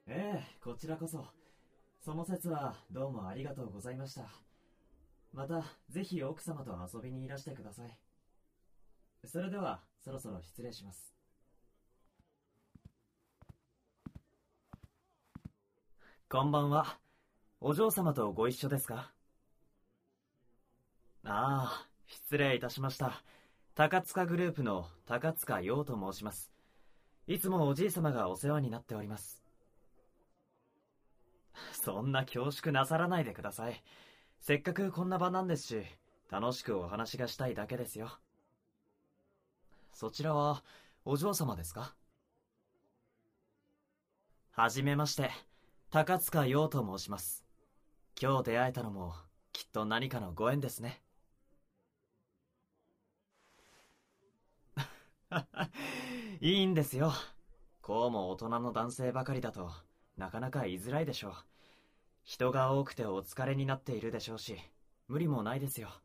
こちらこそ。その節はどうもありがとうございました。また、ぜひ奥様と遊びにいらしてください。それでは、そろそろ失礼します。こんばんは。お嬢様とご一緒ですか？ああ、失礼いたしました。高塚グループの高塚陽と申します。いつもおじい様がお世話になっております。そんな恐縮なさらないでください。せっかくこんな場なんですし、楽しくお話がしたいだけですよ。そちらは、お嬢様ですか？はじめまして、高塚陽と申します。今日出会えたのも、きっと何かのご縁ですね。いいんですよ。こうも大人の男性ばかりだとなかなか居づらいでしょう。人が多くてお疲れになっているでしょうし、無理もないですよ。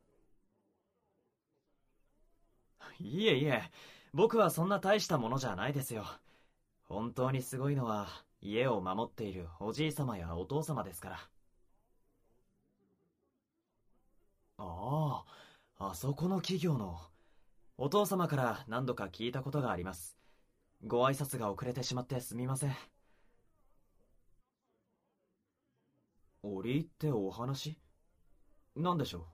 いえいえ、僕はそんな大したものじゃないですよ。本当にすごいのは家を守っているおじい様やお父様ですから。ああ、あそこの企業のお父様から何度か聞いたことがあります。ご挨拶が遅れてしまってすみません。折り入ってお話なんでしょう？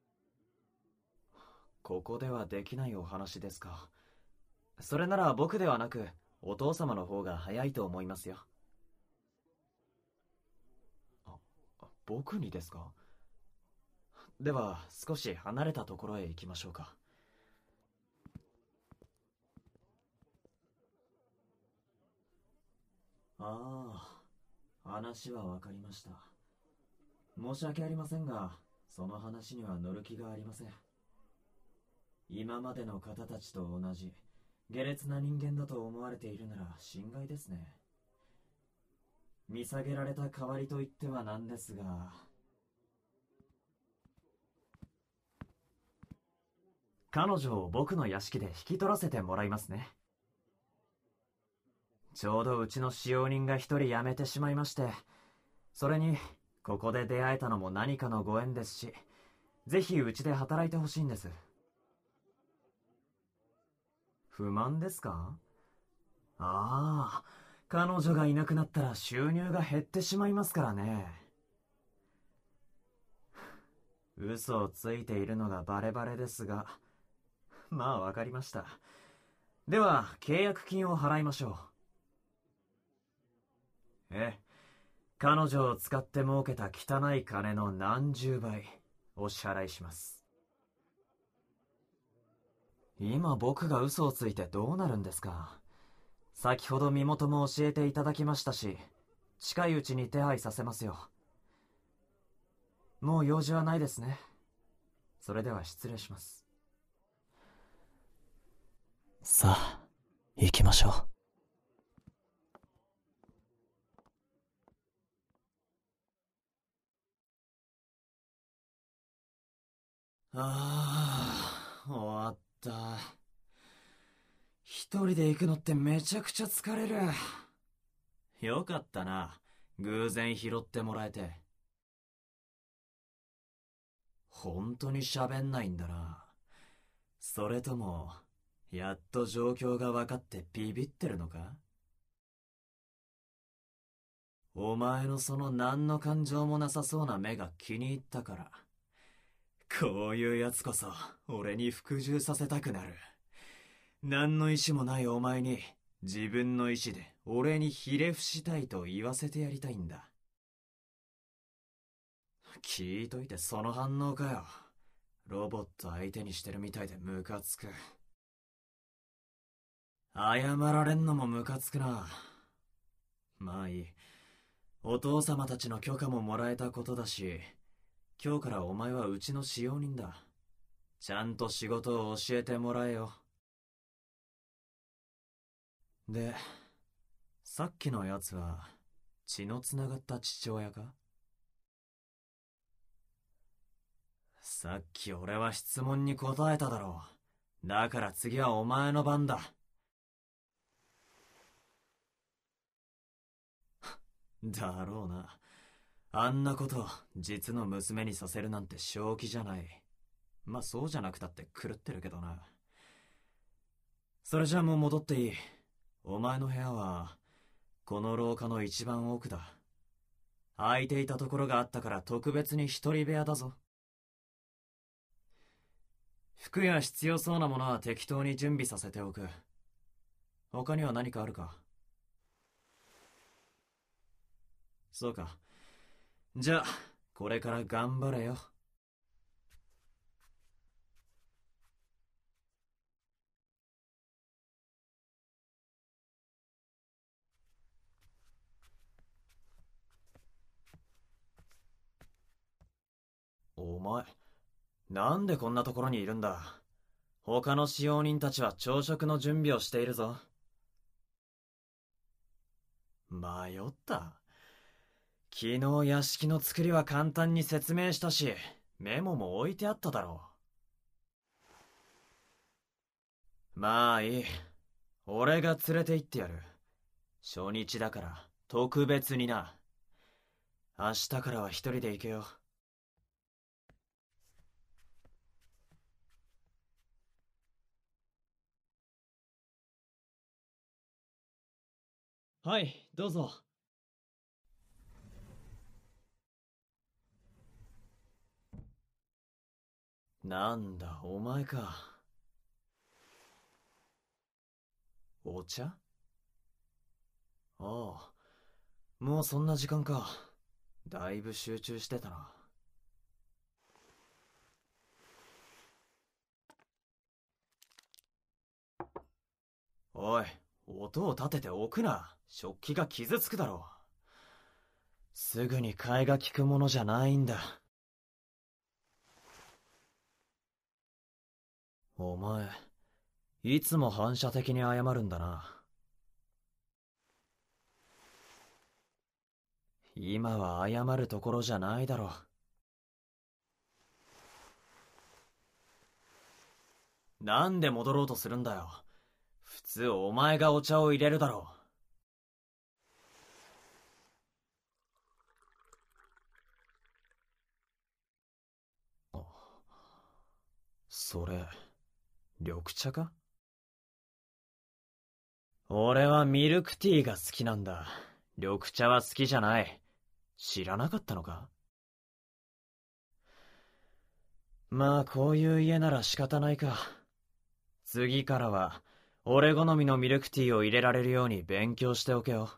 ここではできないお話ですか。それなら僕ではなくお父様の方が早いと思いますよ。あ、僕にですか？では少し離れたところへ行きましょうか。ああ、話はわかりました。申し訳ありませんが、その話には乗る気がありません。今までの方たちと同じ下劣な人間だと思われているなら心外ですね。見下げられた代わりと言ってはなんですが、彼女を僕の屋敷で引き取らせてもらいますね。ちょうどうちの使用人が一人辞めてしまいまして、それにここで出会えたのも何かのご縁ですし、ぜひうちで働いてほしいんです。不満ですか？ああ、彼女がいなくなったら収入が減ってしまいますからね。嘘をついているのがバレバレですが、まあわかりました。では契約金を払いましょう。ええ、彼女を使って儲けた汚い金の何十倍お支払いします。今僕が嘘をついてどうなるんですか？先ほど身元も教えていただきましたし、近いうちに手配させますよ。もう用事はないですね。それでは失礼します。さあ、行きましょう。ああ、終わった。一人で行くのってめちゃくちゃ疲れる。よかったな。偶然拾ってもらえて。本当に喋んないんだな。それとも、やっと状況が分かってビビってるのか？お前のその何の感情もなさそうな目が気に入ったから。こういうやつこそ、俺に服従させたくなる。何の意志もないお前に、自分の意志で俺にひれ伏したいと言わせてやりたいんだ。聞いといてその反応かよ。ロボット相手にしてるみたいでムカつく。謝られんのもムカつくな。まあいい。お父様たちの許可ももらえたことだし、今日からお前はうちの使用人だ。ちゃんと仕事を教えてもらえよ。で、さっきのやつは血のつながった父親か？さっき俺は質問に答えただろう。だから次はお前の番だ。 だろうな。あんなこと実の娘にさせるなんて正気じゃない。まあそうじゃなくたって狂ってるけどな。それじゃもう戻っていい。お前の部屋はこの廊下の一番奥だ。空いていたところがあったから特別に一人部屋だぞ。服や必要そうなものは適当に準備させておく。他には何かあるか？そうか。じゃあこれから頑張れよ。お前、なんでこんなところにいるんだ？他の使用人たちは朝食の準備をしているぞ。迷った。昨日屋敷の作りは簡単に説明したし、メモも置いてあっただろう。まあいい。俺が連れて行ってやる。初日だから特別にな。明日からは一人で行けよ。はい、どうぞ。なんだ、お前か。お茶？ああ、もうそんな時間か。だいぶ集中してたな。おい、音を立てておくな。食器が傷つくだろう。すぐに替えが利くものじゃないんだ。お前、いつも反射的に謝るんだな。今は謝るところじゃないだろう。なんで戻ろうとするんだよ。普通お前がお茶を入れるだろう。それ、緑茶か？俺はミルクティーが好きなんだ。緑茶は好きじゃない。知らなかったのか？まあこういう家なら仕方ないか。次からは俺好みのミルクティーを入れられるように勉強しておけよ。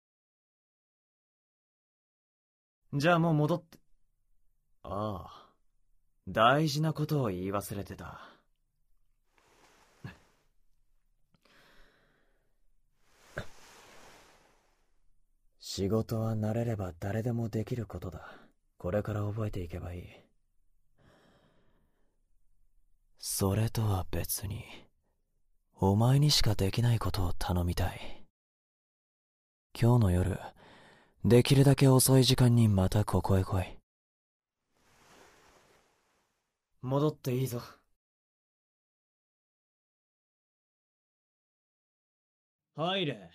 じゃあもう戻って。ああ、大事なことを言い忘れてた。仕事は慣れれば誰でもできることだ。これから覚えていけばいい。それとは別に、お前にしかできないことを頼みたい。今日の夜、できるだけ遅い時間にまたここへ来い。戻っていいぞ。入れ。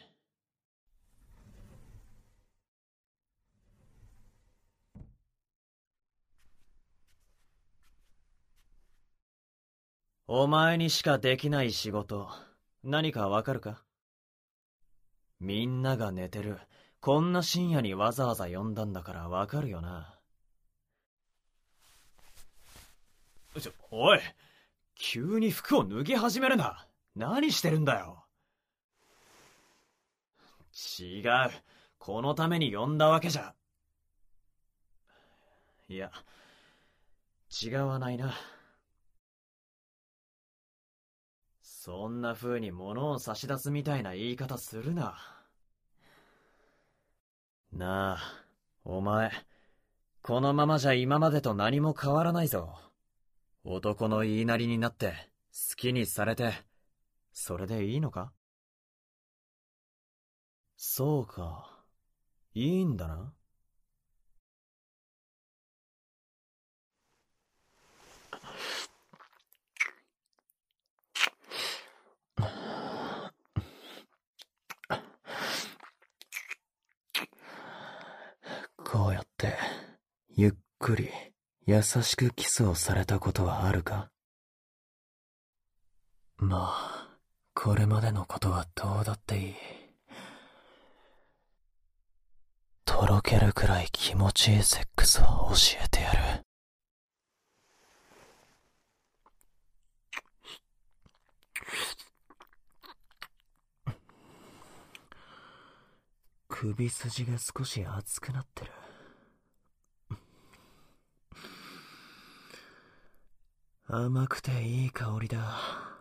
お前にしかできない仕事、何かわかるか？みんなが寝てる。こんな深夜にわざわざ呼んだんだからわかるよな。おい、急に服を脱ぎ始めるな。何してるんだよ。違う。このために呼んだわけじゃ。いや、違わないな。そんな風に物を差し出すみたいな言い方するな。なあ、お前、このままじゃ今までと何も変わらないぞ。男の言いなりになって、好きにされて、それでいいのか？そうか、いいんだな。 こうやって、ゆっくり、優しくキスをされたことはあるか？まあ、これまでのことはどうだっていい。とろけるくらい気持ちいいセックスを教えてやる。首筋が少し熱くなってる。甘くていい香りだ。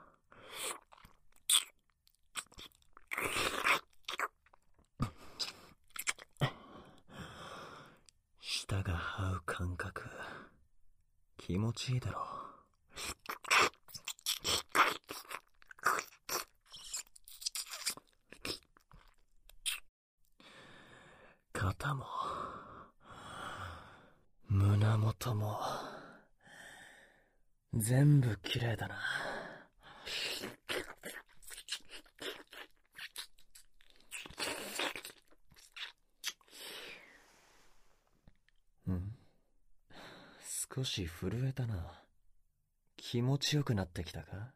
舌が這う感覚、気持ちいいだろう。肩も胸元も全部綺麗だな。少し震えたな。気持ちよくなってきたか？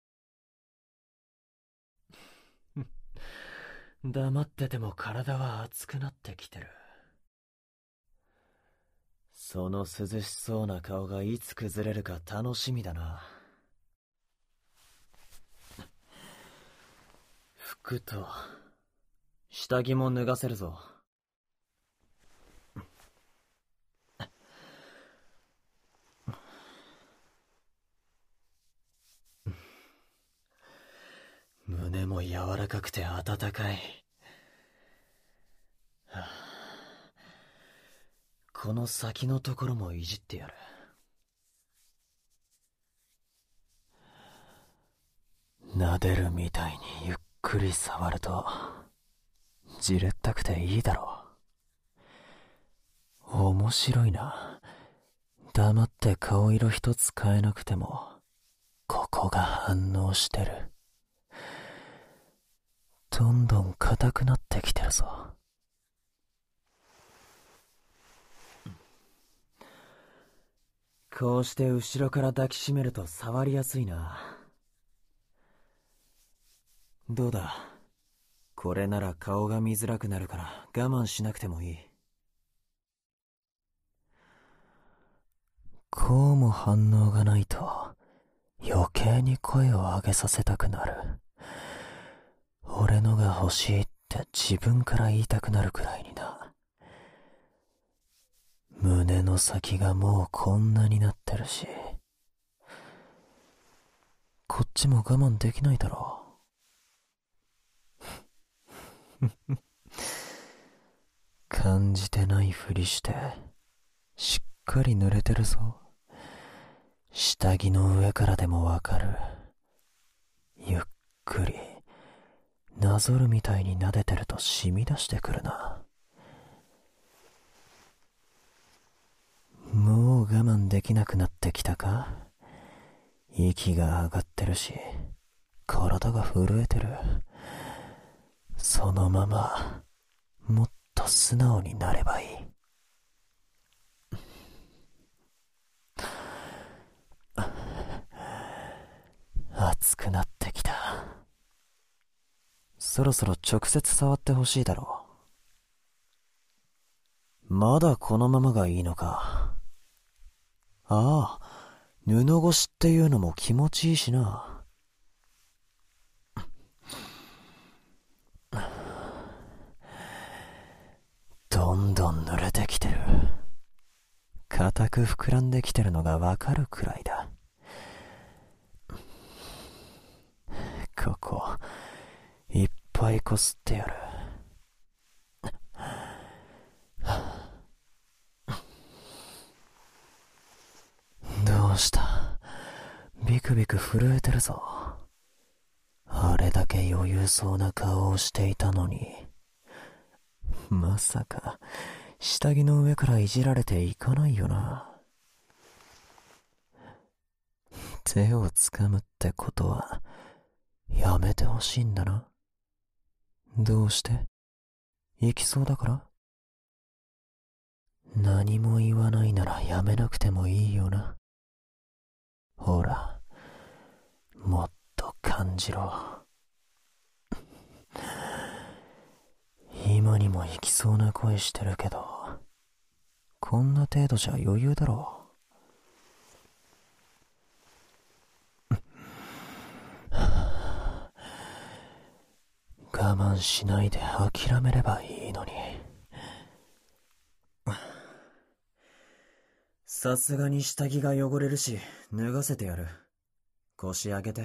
黙ってても体は熱くなってきてる。その涼しそうな顔がいつ崩れるか楽しみだな。服と下着も脱がせるぞ。胸も柔らかくて温かい。この先のところもいじってやる。撫でるみたいにゆっくり触るとじれったくていいだろう。面白いな。黙って顔色一つ変えなくてもここが反応してる。どんどん硬くなってきてるぞ。こうして後ろから抱きしめると触りやすいな。どうだ、これなら顔が見づらくなるから我慢しなくてもいい。こうも反応がないと余計に声を上げさせたくなる。俺のが欲しいって自分から言いたくなるくらいにな。胸の先がもうこんなになってるし、こっちも我慢できないだろう。感じてないふりしてしっかり濡れてるぞ。下着の上からでもわかる。ゆっくりなぞるみたいに撫でてると染み出してくるな。もう我慢できなくなってきたか？息が上がってるし体が震えてる。そのままもっと素直になればいい。熱くなってきた。そろそろ直接触ってほしいだろう。まだこのままがいいのか。ああ、布越しっていうのも気持ちいいしな。どんどん濡れてきてる。硬く膨らんできてるのがわかるくらいだ。ここいっぱいこすってやる。どうした？ビクビク震えてるぞ。あれだけ余裕そうな顔をしていたのに、まさか下着の上からいじられていかないよな。手をつかむってことはやめてほしいんだな。どうして？行きそうだから？ 何も言わないならやめなくてもいいよな。ほら、もっと感じろ。今にも行きそうな声してるけど、こんな程度じゃ余裕だろう。我慢しないで諦めればいいのに。 さすがに下着が汚れるし、脱がせてやる。腰上げて。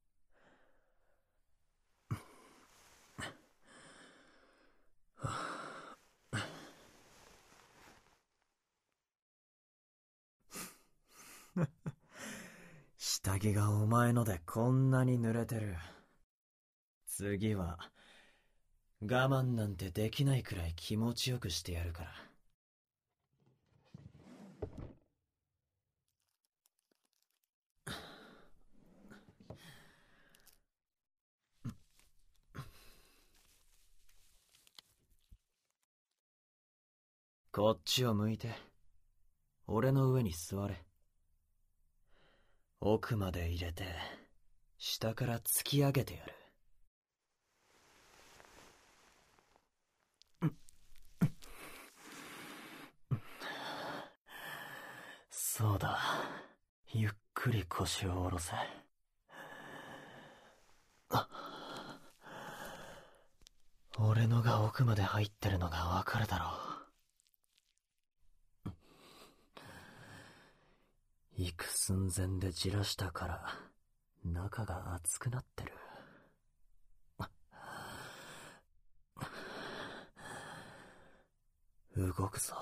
下着がお前のでこんなに濡れてる。次は、我慢なんてできないくらい気持ちよくしてやるから。こっちを向いて、俺の上に座れ。奥まで入れて、下から突き上げてやる。そうだ。ゆっくり腰を下ろせ。俺のが奥まで入ってるのがわかるだろう。行く寸前でじらしたから、中が熱くなってる。動くぞ。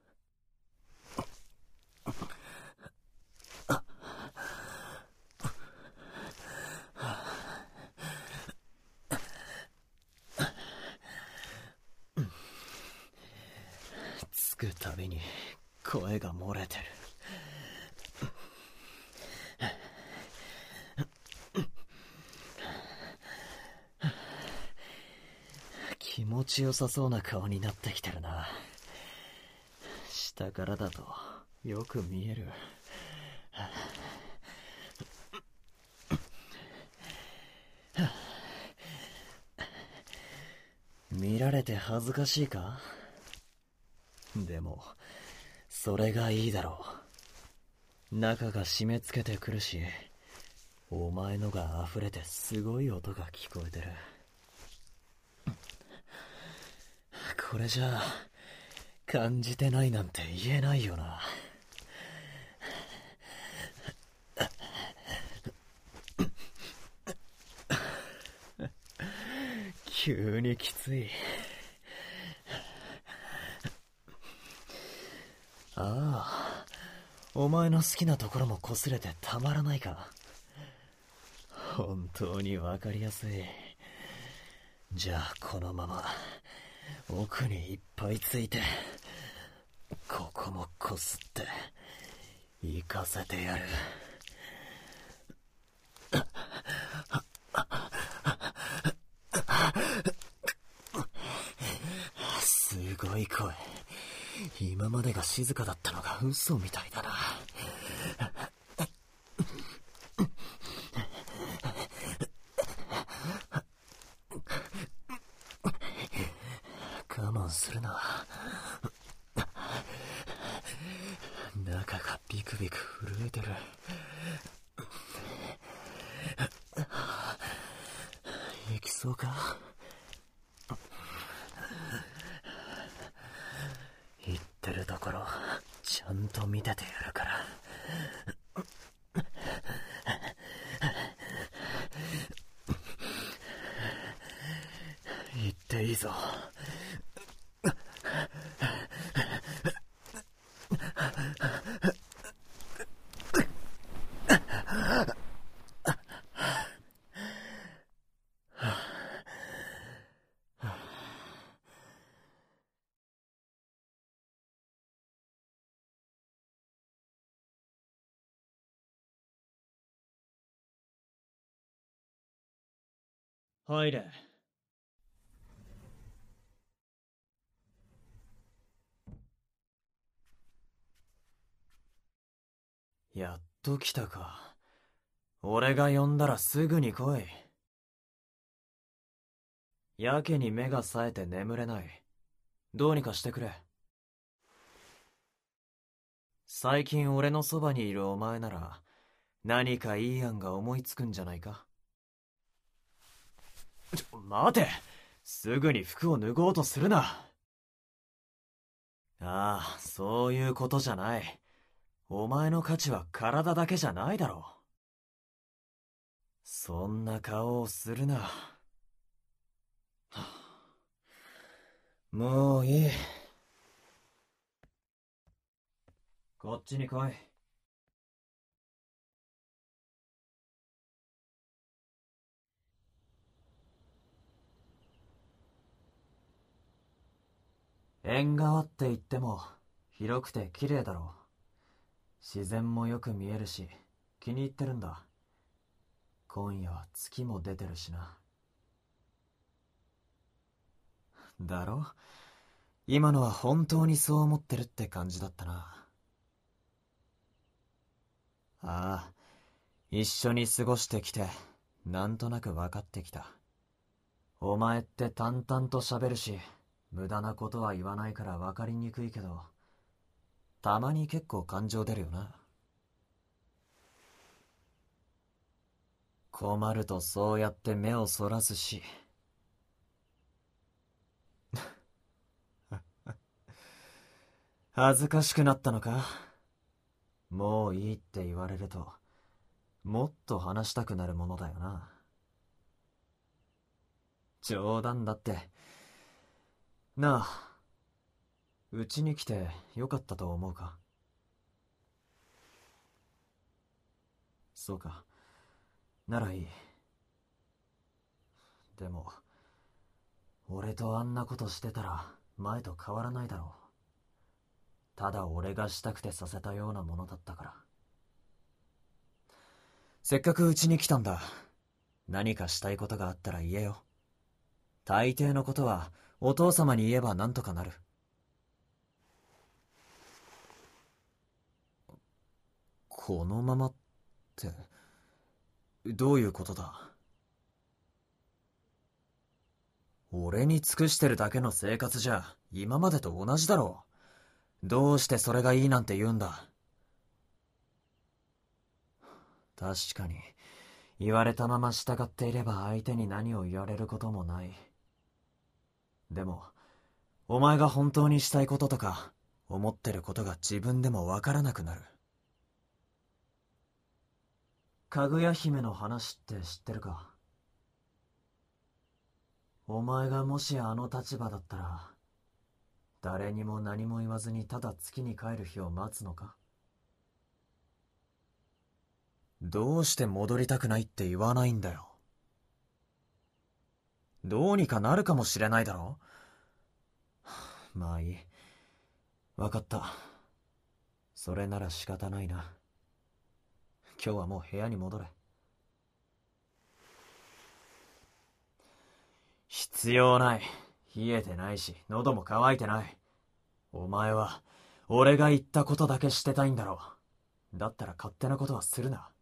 つくたびに声が漏れてる。気持ちよさそうな顔になってきてるな。下からだとよく見える。見られて恥ずかしいか？でも、それがいいだろう。中が締め付けてくるし、お前のが溢れてすごい音が聞こえてる。これじゃあ、感じてないなんて言えないよな。急にきつい。ああ、お前の好きなところも擦れてたまらないか。本当にわかりやすい。じゃあこのまま奥にいっぱいついて、ここもこすって行かせてやる。すごい声。今までが静かだったのが嘘みたいだな。我慢するな。中がビクビク震えてる。行きそうか？言ってるところちゃんと見ててやるから。言っていいぞ。入れ。 やっと来たか。俺が呼んだらすぐに来い。やけに目が冴えて眠れない。どうにかしてくれ。最近俺のそばにいるお前なら、何かいい案が思いつくんじゃないか。待て！すぐに服を脱ごうとするな。ああ、そういうことじゃない。お前の価値は体だけじゃないだろう。そんな顔をするな。はあ、もういい。こっちに来い。縁側って言っても広くて綺麗だろう。自然もよく見えるし気に入ってるんだ。今夜は月も出てるしな。だろ？今のは本当にそう思ってるって感じだったな。ああ、一緒に過ごしてきてなんとなく分かってきた。お前って淡々と喋るし無駄なことは言わないから分かりにくいけど、たまに結構感情出るよな。困るとそうやって目をそらすし。恥ずかしくなったのか？もういいって言われるともっと話したくなるものだよな。冗談だって。なあ、うちに来てよかったと思うか？そうか、ならいい。でも俺とあんなことしてたら前と変わらないだろう。ただ俺がしたくてさせたようなものだったから。せっかくうちに来たんだ。何かしたいことがあったら言えよ。大抵のことはお父様に言えばなんとかなる。このままってどういうことだ？俺に尽くしてるだけの生活じゃ今までと同じだろう。どうしてそれがいいなんて言うんだ？確かに言われたまま従っていれば相手に何を言われることもない。でもお前が本当にしたいこととか思ってることが自分でもわからなくなる。かぐや姫の話って知ってるか？お前がもしあの立場だったら誰にも何も言わずにただ月に帰る日を待つのか？どうして戻りたくないって言わないんだよ。どうにかなるかもしれないだろ。まあいい。わかった。それなら仕方ないな。今日はもう部屋に戻れ。必要ない。冷えてないし、喉も渇いてない。お前は、俺が言ったことだけしてたいんだろう。だったら勝手なことはするな。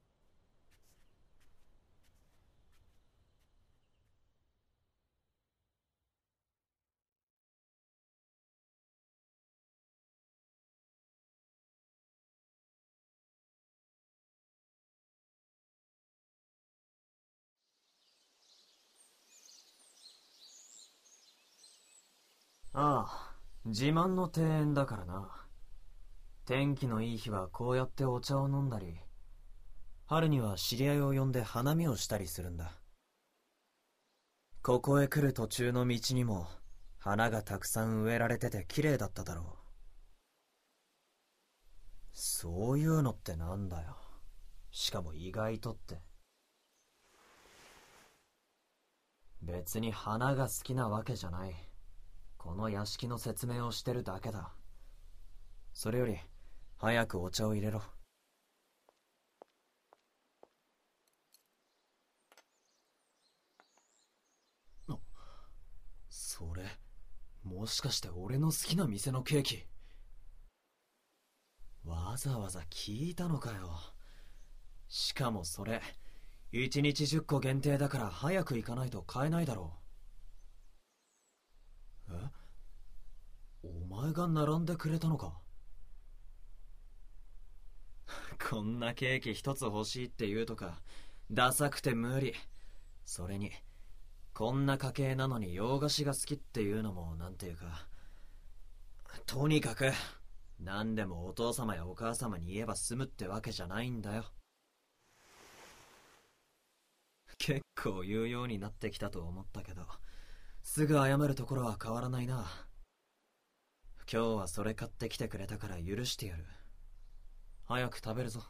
ああ、自慢の庭園だからな。天気のいい日はこうやってお茶を飲んだり、春には知り合いを呼んで花見をしたりするんだ。ここへ来る途中の道にも花がたくさん植えられてて綺麗だっただろう。そういうのってなんだよ。しかも意外とって。別に花が好きなわけじゃない。この屋敷の説明をしてるだけだ。それより早くお茶を入れろ。それもしかして俺の好きな店のケーキ？わわざわざ聞いたのかよ。しかもそれ、1日10個限定だから早く行かないと買えないだろう。お前が並んでくれたのか。こんなケーキ一つ欲しいって言うとか、ダサくて無理。それに、こんな家系なのに洋菓子が好きっていうのもなんていうか。とにかく、何でもお父様やお母様に言えば済むってわけじゃないんだよ。結構言うようになってきたと思ったけど、すぐ謝るところは変わらないな。今日はそれ買ってきてくれたから許してやる。早く食べるぞ。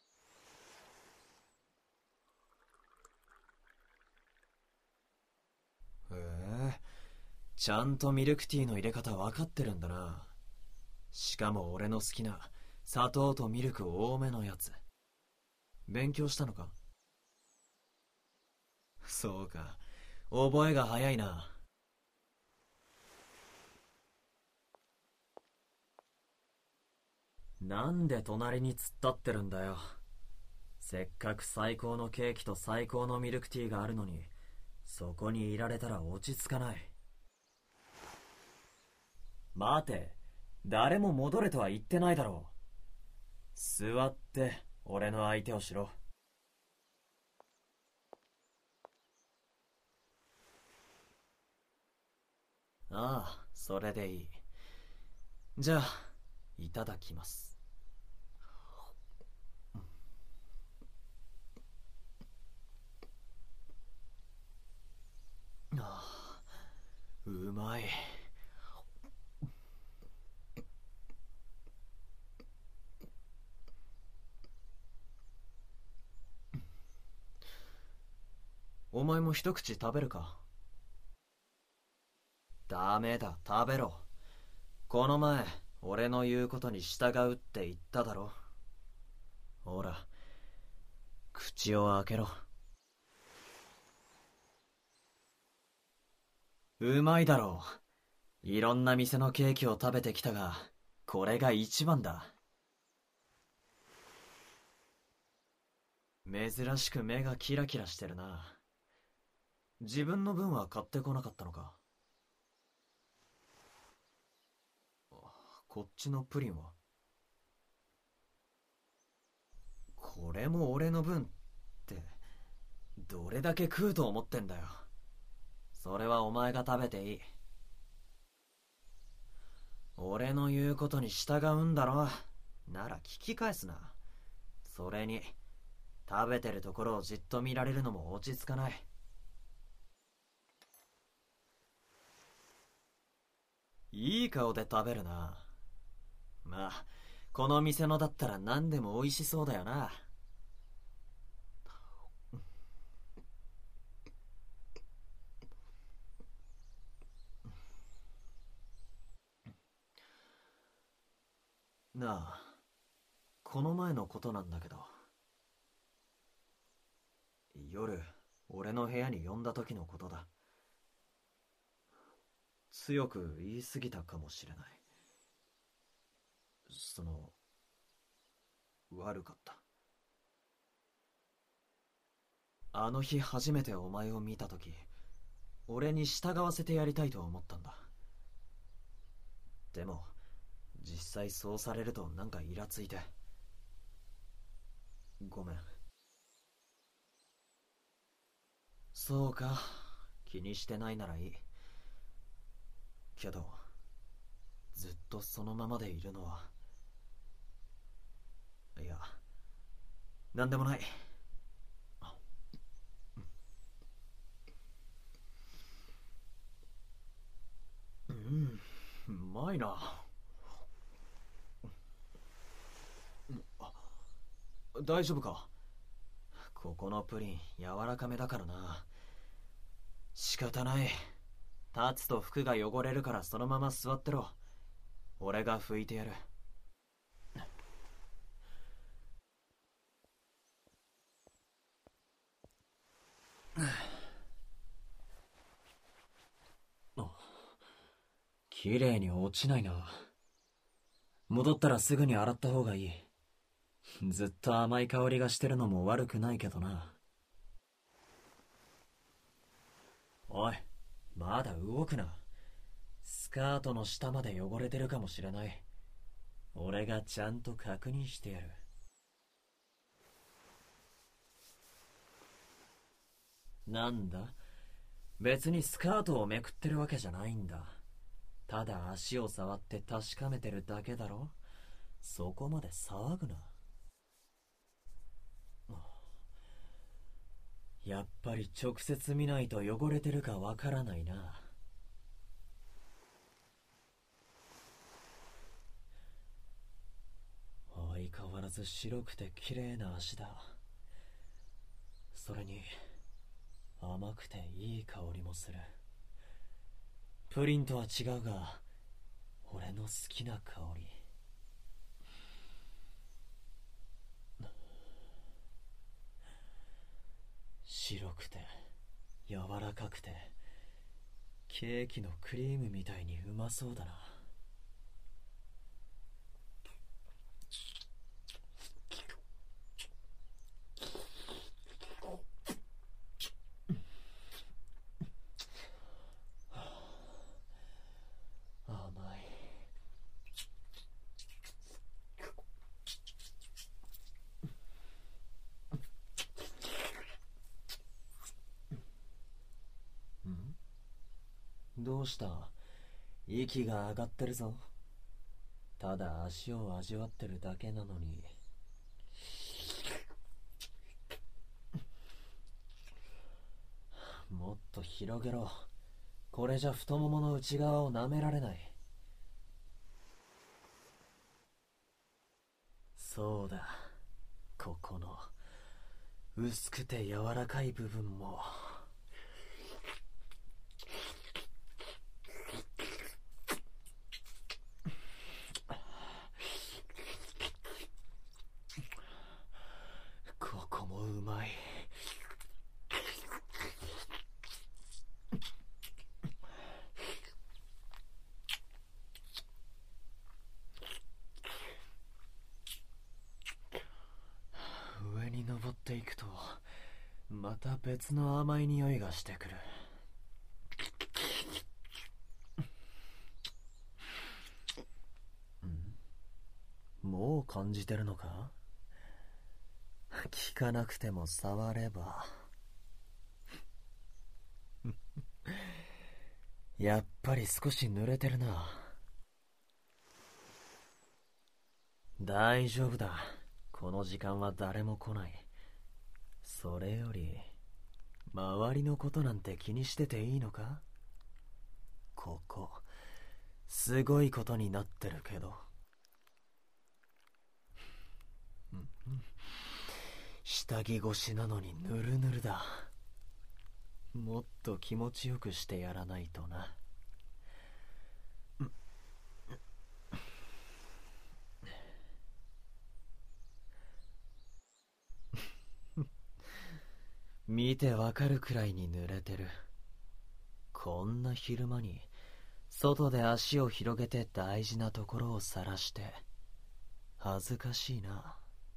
ちゃんとミルクティーの入れ方分かってるんだな。しかも俺の好きな砂糖とミルク多めのやつ。勉強したのか。そうか、覚えが早いな。なんで隣に突っ立ってるんだよ。せっかく最高のケーキと最高のミルクティーがあるのに、そこにいられたら落ち着かない。待て、誰も戻れとは言ってないだろう。座って俺の相手をしろ。ああ、それでいい。じゃあ、いただきます。ああ、うまい。お前も一口食べるか。ダメだ、食べろ。この前、俺の言うことに従うって言っただろ。ほら、口を開けろ。うまいだろう。いろんな店のケーキを食べてきたが、これが一番だ。珍しく目がキラキラしてるな。自分の分は買ってこなかったのか。こっちのプリンは。これも俺の分って、どれだけ食うと思ってんだよ。それはお前が食べていい。俺の言うことに従うんだろ。なら聞き返すな。それに、食べてるところをじっと見られるのも落ち着かない。いい顔で食べるな。まあ、この店のだったら何でも美味しそうだよな。なあ、この前のことなんだけど、夜、俺の部屋に呼んだ時のことだ。強く言い過ぎたかもしれない。悪かった。あの日初めてお前を見た時、俺に従わせてやりたいと思ったんだ。でも、実際そうされるとなんかイラついて。ごめん。そうか、気にしてないならいい。けど、ずっとそのままでいるのは、いや、なんでもない。うまいな。大丈夫か。ここのプリン柔らかめだからな。仕方ない。立つと服が汚れるからそのまま座ってろ。俺が拭いてやる。綺麗に落ちないな。戻ったらすぐに洗った方がいい。 ずっと甘い香りがしてるのも悪くないけどな。おい、まだ動くな。スカートの下まで汚れてるかもしれない。俺がちゃんと確認してやる。なんだ、別にスカートをめくってるわけじゃないんだ。ただ足を触って確かめてるだけだろ。そこまで騒ぐな。やっぱり直接見ないと汚れてるかわからないな。相変わらず白くて綺麗な足だ。それに甘くていい香りもする。プリンとは違うが、俺の好きな香り。白くて柔らかくてケーキのクリームみたいにうまそうだな。甘い。どうした？息が上がってるぞ。ただ足を味わってるだけなのに。もっと広げろ。これじゃ太ももの内側を舐められない。そうだ、ここの薄くて柔らかい部分も。ここもうまい。上に登っていくとまた別の甘い匂いがしてくる。もう感じてるのか？聞かなくても触れば。やっぱり少し濡れてるな。大丈夫だ。この時間は誰も来ない。それより周りのことなんて気にしてていいのか？ここすごいことになってるけど。下着越しなのにヌルヌルだ。もっと気持ちよくしてやらないとな。見てわかるくらいに濡れてる。こんな昼間に外で足を広げて大事なところを晒して恥ずかしいな。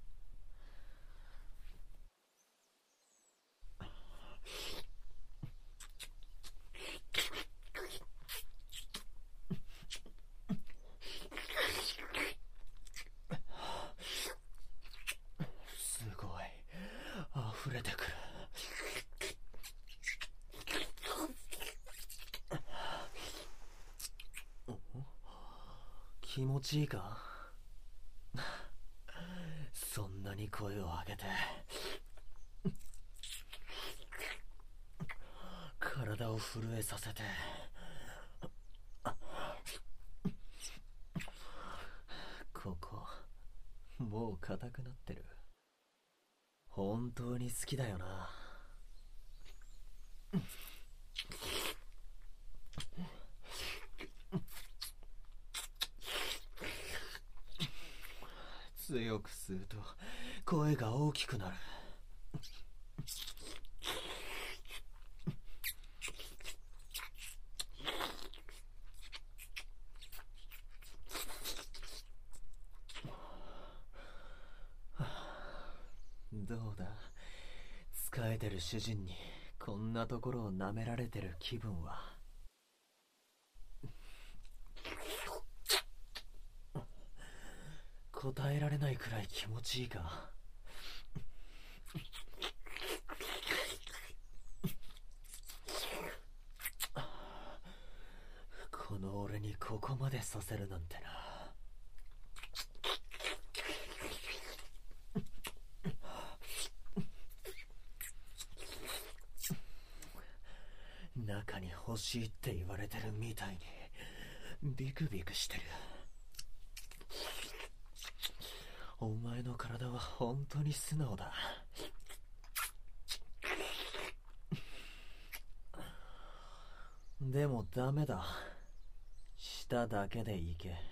すごい溢れてくる。気持ちいいか？そんなに声を上げて体を震えさせて。ここもう硬くなってる。本当に好きだよな。強く吸うと声が大きくなる。 どうだ、仕えてる主人にこんなところを舐められてる気分は。答えられないくらい気持ちいいか。この俺にここまでさせるなんてな。中に欲しいって言われてるみたいにビクビクしてる。お前の体は本当に素直だ。でもダメだ。舌だけでいけ。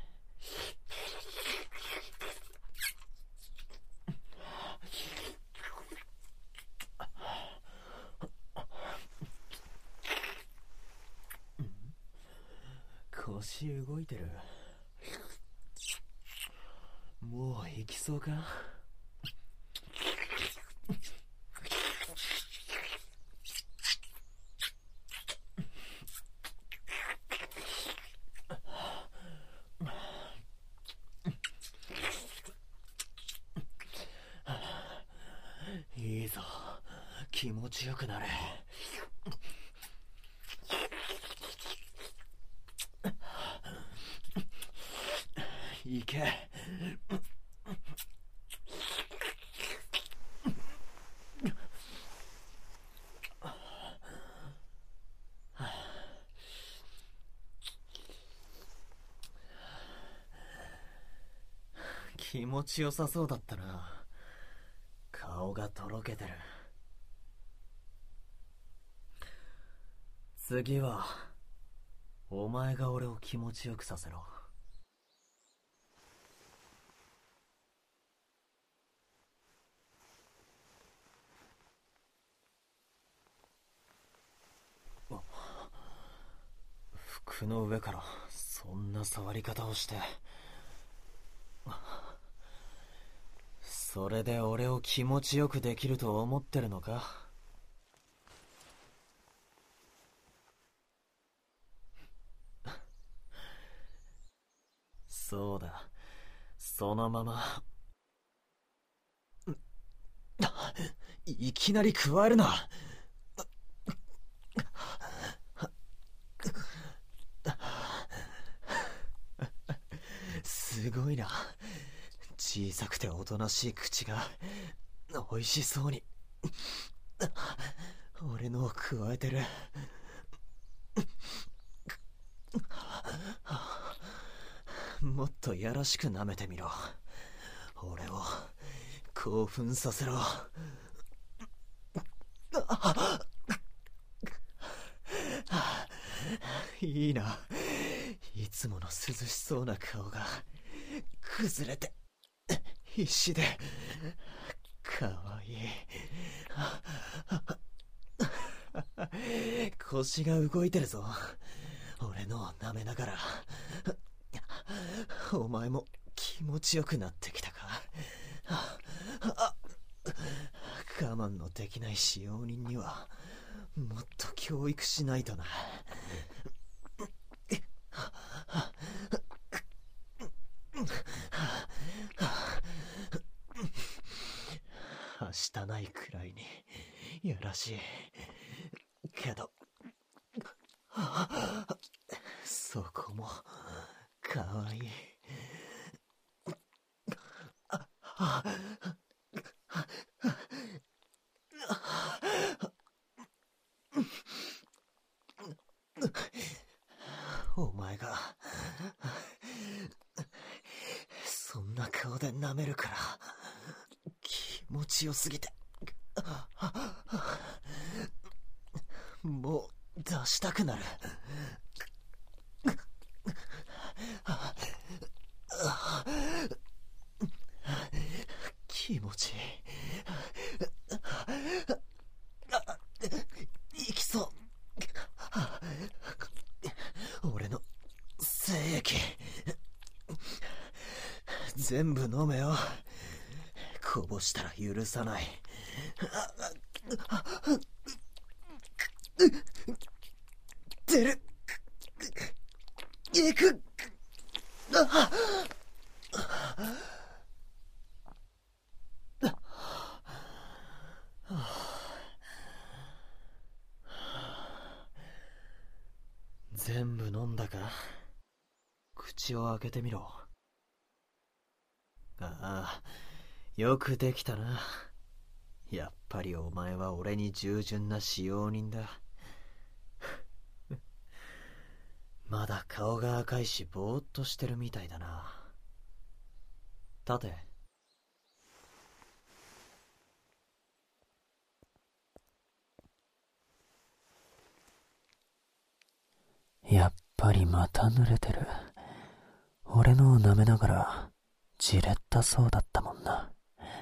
腰動いてる。もう行きそうか？いいぞ、気持ちよくなれ。行け。気持ちよさそうだったな。顔がとろけてる。次はお前が俺を気持ちよくさせろ。服の上からそんな触り方をして、それで俺を気持ちよくできると思ってるのか？そうだ、そのまま。いきなり加えるな。すごいな。小さくておとなしい口が美味しそうに俺のを加えてる。もっとやらしく舐めてみろ。俺を興奮させろ。いいな。いつもの涼しそうな顔が崩れて必死でかわいい。腰が動いてるぞ。俺のを舐めながら。お前も気持ちよくなってきたか？我慢のできない使用人にはもっと教育しないとな。はしたないくらいにやらしいけど、そこもかわいい。お前がそんな顔で舐めるから気持ちよすぎてもう出したくなる。気持ちいい。いきそう。俺の精液全部飲めよ。こぼしたら許さない。 てる。行く。あ全部飲んだか？口を開けてみろ。ああ、よくできたな。やっぱりお前は俺に従順な使用人だ。まだ顔が赤いしぼーっとしてるみたいだな。立て。やっぱりまた濡れてる。俺のを舐めながらじれったそうだったもんな。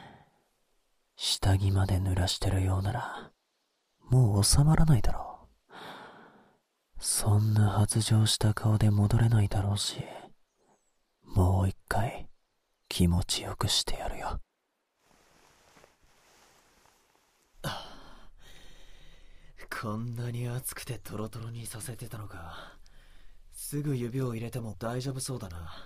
下着まで濡らしてるようならもう収まらないだろう。そんな発情した顔で戻れないだろうし、もう一回気持ちよくしてやるよ。こんなに熱くてトロトロにさせてたのか。すぐ指を入れても大丈夫そうだな。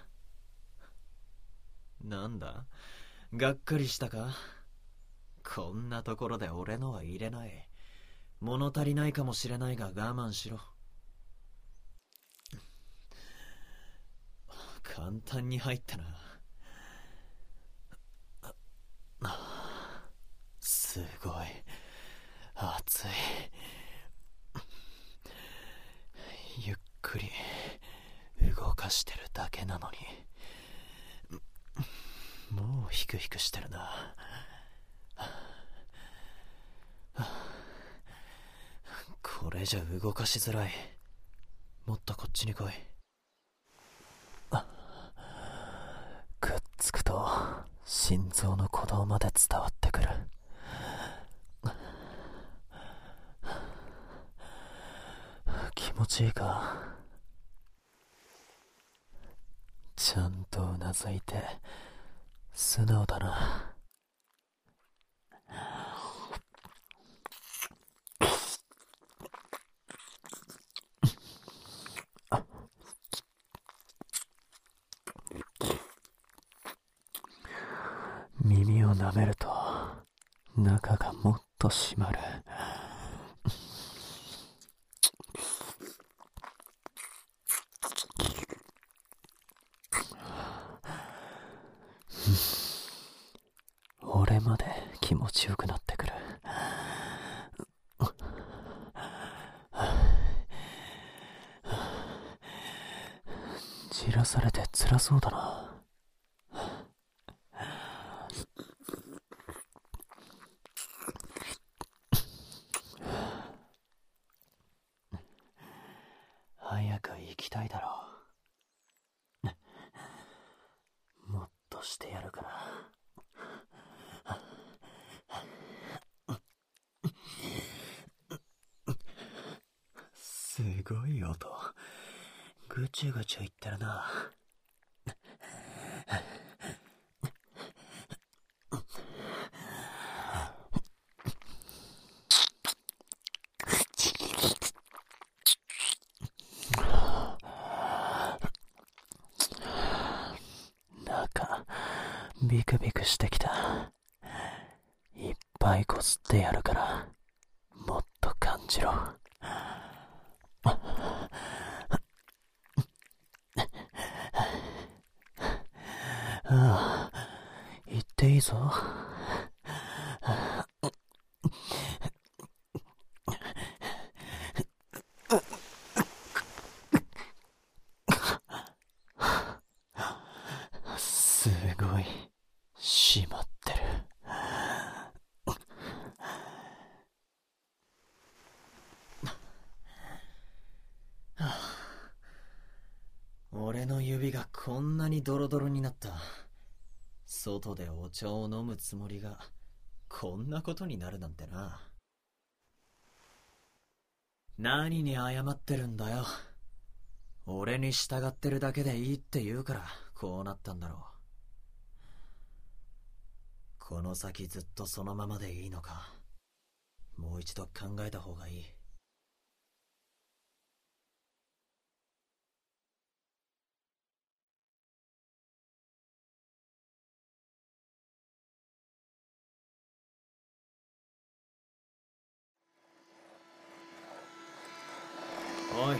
なんだ、がっかりしたか？こんなところで俺のは入れない。物足りないかもしれないが我慢しろ。簡単に入ったな。すごい熱い。ゆっくり動かしてるだけなのにもうヒクヒクしてるな。これじゃ動かしづらい。もっとこっちに来い。くっつくと心臓の鼓動まで伝わってくる。気持ちいいか？ちゃんとうなずいて素直だな。耳を舐めると中がもっと締まる。俺まで気持ちよくなってくる。じらされて辛そうだな。早く行きたいだろう。もっとしてやるから。すごい音。ぐちゅぐちゅ言ってるな。中ビクビクしてきた。いっぱいこすってやるからもっと感じろ。ああ、行っていいぞ。すごい締まってる。俺の指がこんなにドロドロになった。外でお茶を飲むつもりがこんなことになるなんてな。何に謝ってるんだよ。俺に従ってるだけでいいって言うからこうなったんだろう。この先ずっとそのままでいいのか、もう一度考えた方がいい。 おい。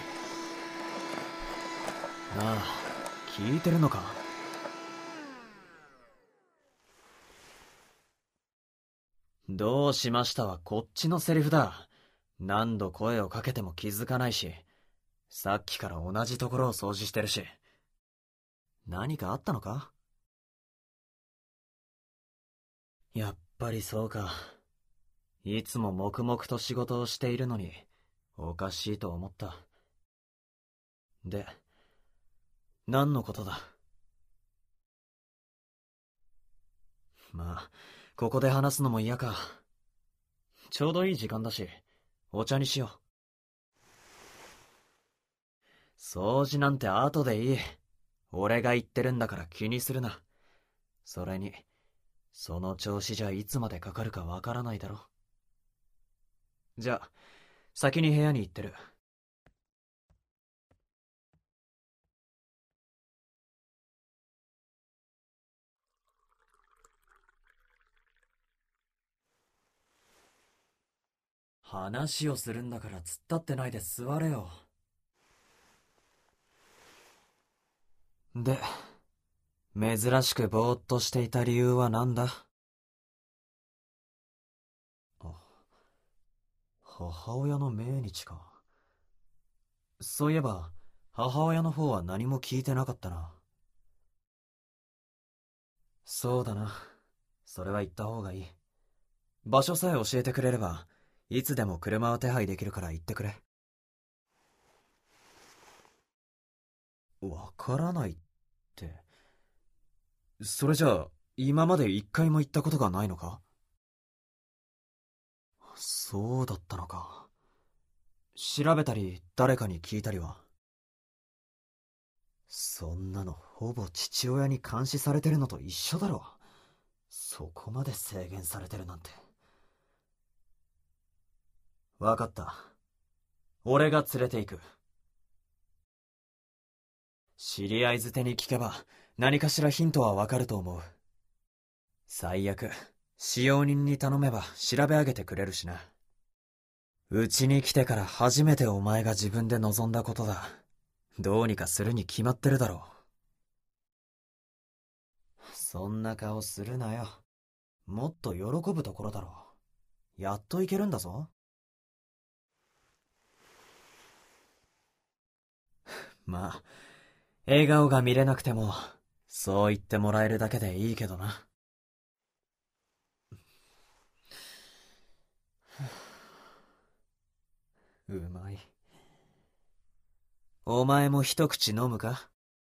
なあ、聞いてるのか？どうしましたはこっちのセリフだ。何度声をかけても気づかないし、さっきから同じところを掃除してるし。何かあったのか？やっぱりそうか。いつも黙々と仕事をしているのに、おかしいと思った。で、何のことだ？まあ、ここで話すのも嫌か。ちょうどいい時間だし、お茶にしよう。掃除なんて後でいい。俺が言ってるんだから気にするな。それに、その調子じゃいつまでかかるかわからないだろ。じゃあ、先に部屋に行ってる。話をするんだから突っ立ってないで座れよ。で、珍しくぼーっとしていた理由は何だ？あ、母親の命日か。そういえば、母親の方は何も聞いてなかったな。そうだな。それは言った方がいい。場所さえ教えてくれれば、いつでも車を手配できるから言ってくれ。わからないって。それじゃあ、今まで一回も行ったことがないのか？そうだったのか。調べたり、誰かに聞いたりは？そんなのほぼ父親に監視されてるのと一緒だろ。そこまで制限されてるなんて。わかった。俺が連れて行く。知り合いづてに聞けば何かしらヒントはわかると思う。最悪、使用人に頼めば調べ上げてくれるしな。うちに来てから初めてお前が自分で望んだことだ。どうにかするに決まってるだろう。そんな顔するなよ。もっと喜ぶところだろう。やっといけるんだぞ。まあ、笑顔が見れなくても、そう言ってもらえるだけでいいけどな。うまい。お前も一口飲むか？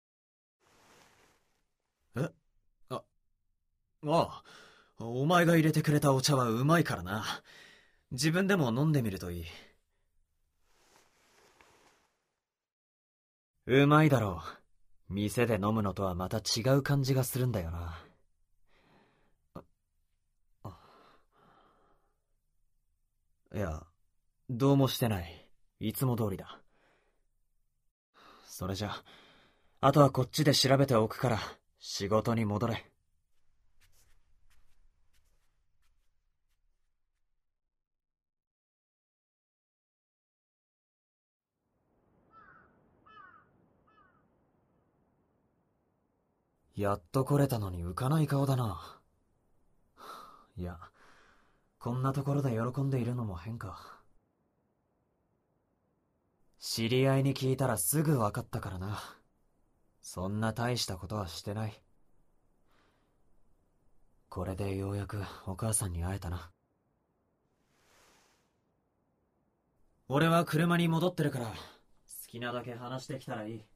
え？あ、ああ、お前が入れてくれたお茶はうまいからな。自分でも飲んでみるといい。うまいだろう。店で飲むのとはまた違う感じがするんだよな。いや、どうもしてない。いつも通りだ。それじゃ、あとはこっちで調べておくから、仕事に戻れ。やっと来れたのに浮かない顔だな。いや、こんなところで喜んでいるのも変か。知り合いに聞いたらすぐ分かったからな。そんな大したことはしてない。これでようやくお母さんに会えたな。俺は車に戻ってるから、好きなだけ話してきたらいい。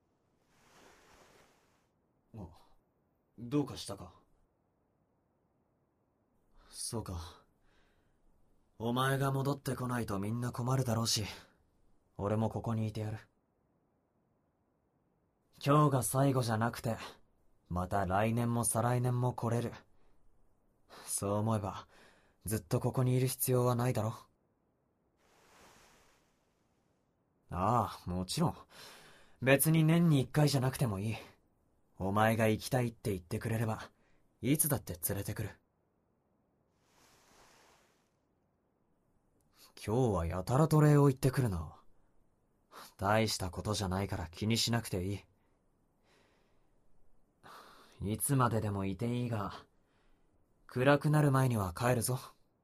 お、どうかしたか？そうか。お前が戻ってこないとみんな困るだろうし、俺もここにいてやる。今日が最後じゃなくて、また来年も再来年も来れる。そう思えば、ずっとここにいる必要はないだろ。ああ、もちろん。別に年に一回じゃなくてもいい。お前が行きたいって言ってくれれば、いつだって連れてくる。今日はやたらと礼を言ってくるな。 大したことじゃないから気にしなくていい。いつまででもいていいが、暗くなる前には帰るぞ。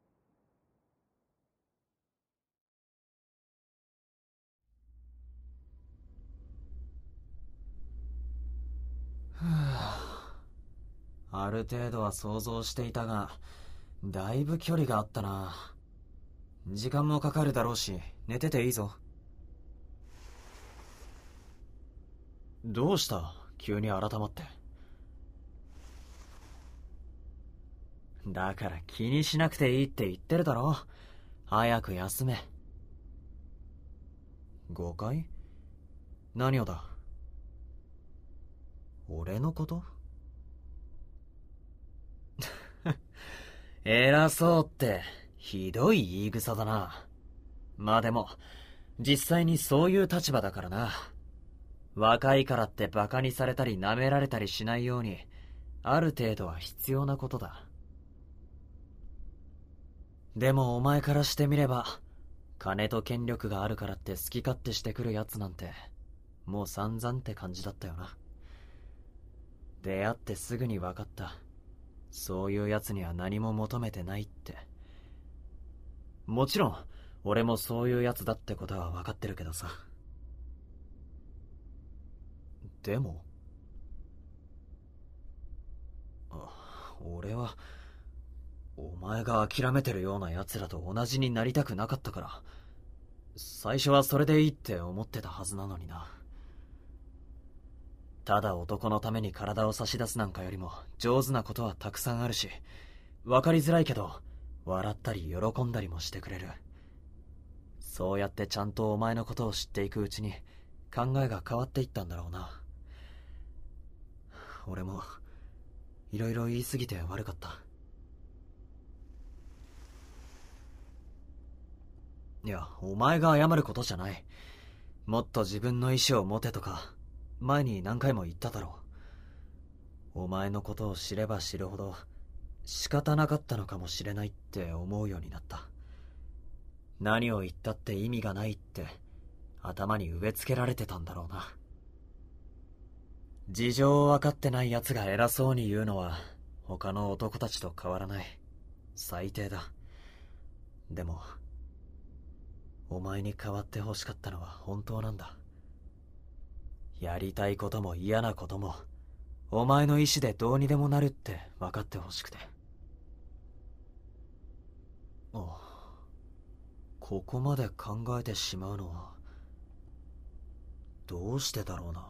ある程度は想像していたが、だいぶ距離があったな。時間もかかるだろうし、寝てていいぞ。どうした急に改まって。だから気にしなくていいって言ってるだろ。早く休め。誤解？何をだ？俺のこと？偉そうって、ひどい言い草だな。まあでも、実際にそういう立場だからな。若いからってバカにされたり舐められたりしないように、ある程度は必要なことだ。でもお前からしてみれば、金と権力があるからって好き勝手してくるやつなんて、もう散々って感じだったよな。出会ってすぐに分かった。そういうやつには何も求めてないって。もちろん、俺もそういうやつだってことは分かってるけどさ。でも、俺は、お前が諦めてるような奴らと同じになりたくなかったから、最初はそれでいいって思ってたはずなのにな。ただ男のために体を差し出すなんかよりも上手なことはたくさんあるし、分かりづらいけど、笑ったり喜んだりもしてくれる。そうやってちゃんとお前のことを知っていくうちに、考えが変わっていったんだろうな。俺も、いろいろ言い過ぎて悪かった。いや、お前が謝ることじゃない。もっと自分の意志を持てとか、前に何回も言っただろう。お前のことを知れば知るほど、仕方なかったのかもしれないって思うようになった。何を言ったって意味がないって、頭に植え付けられてたんだろうな。事情を分かってない奴が偉そうに言うのは、他の男たちと変わらない。最低だ。でも、お前に代わって欲しかったのは本当なんだ。やりたいことも嫌なことも、お前の意志でどうにでもなるって分かって欲しくて。ここまで考えてしまうのは、どうしてだろうな。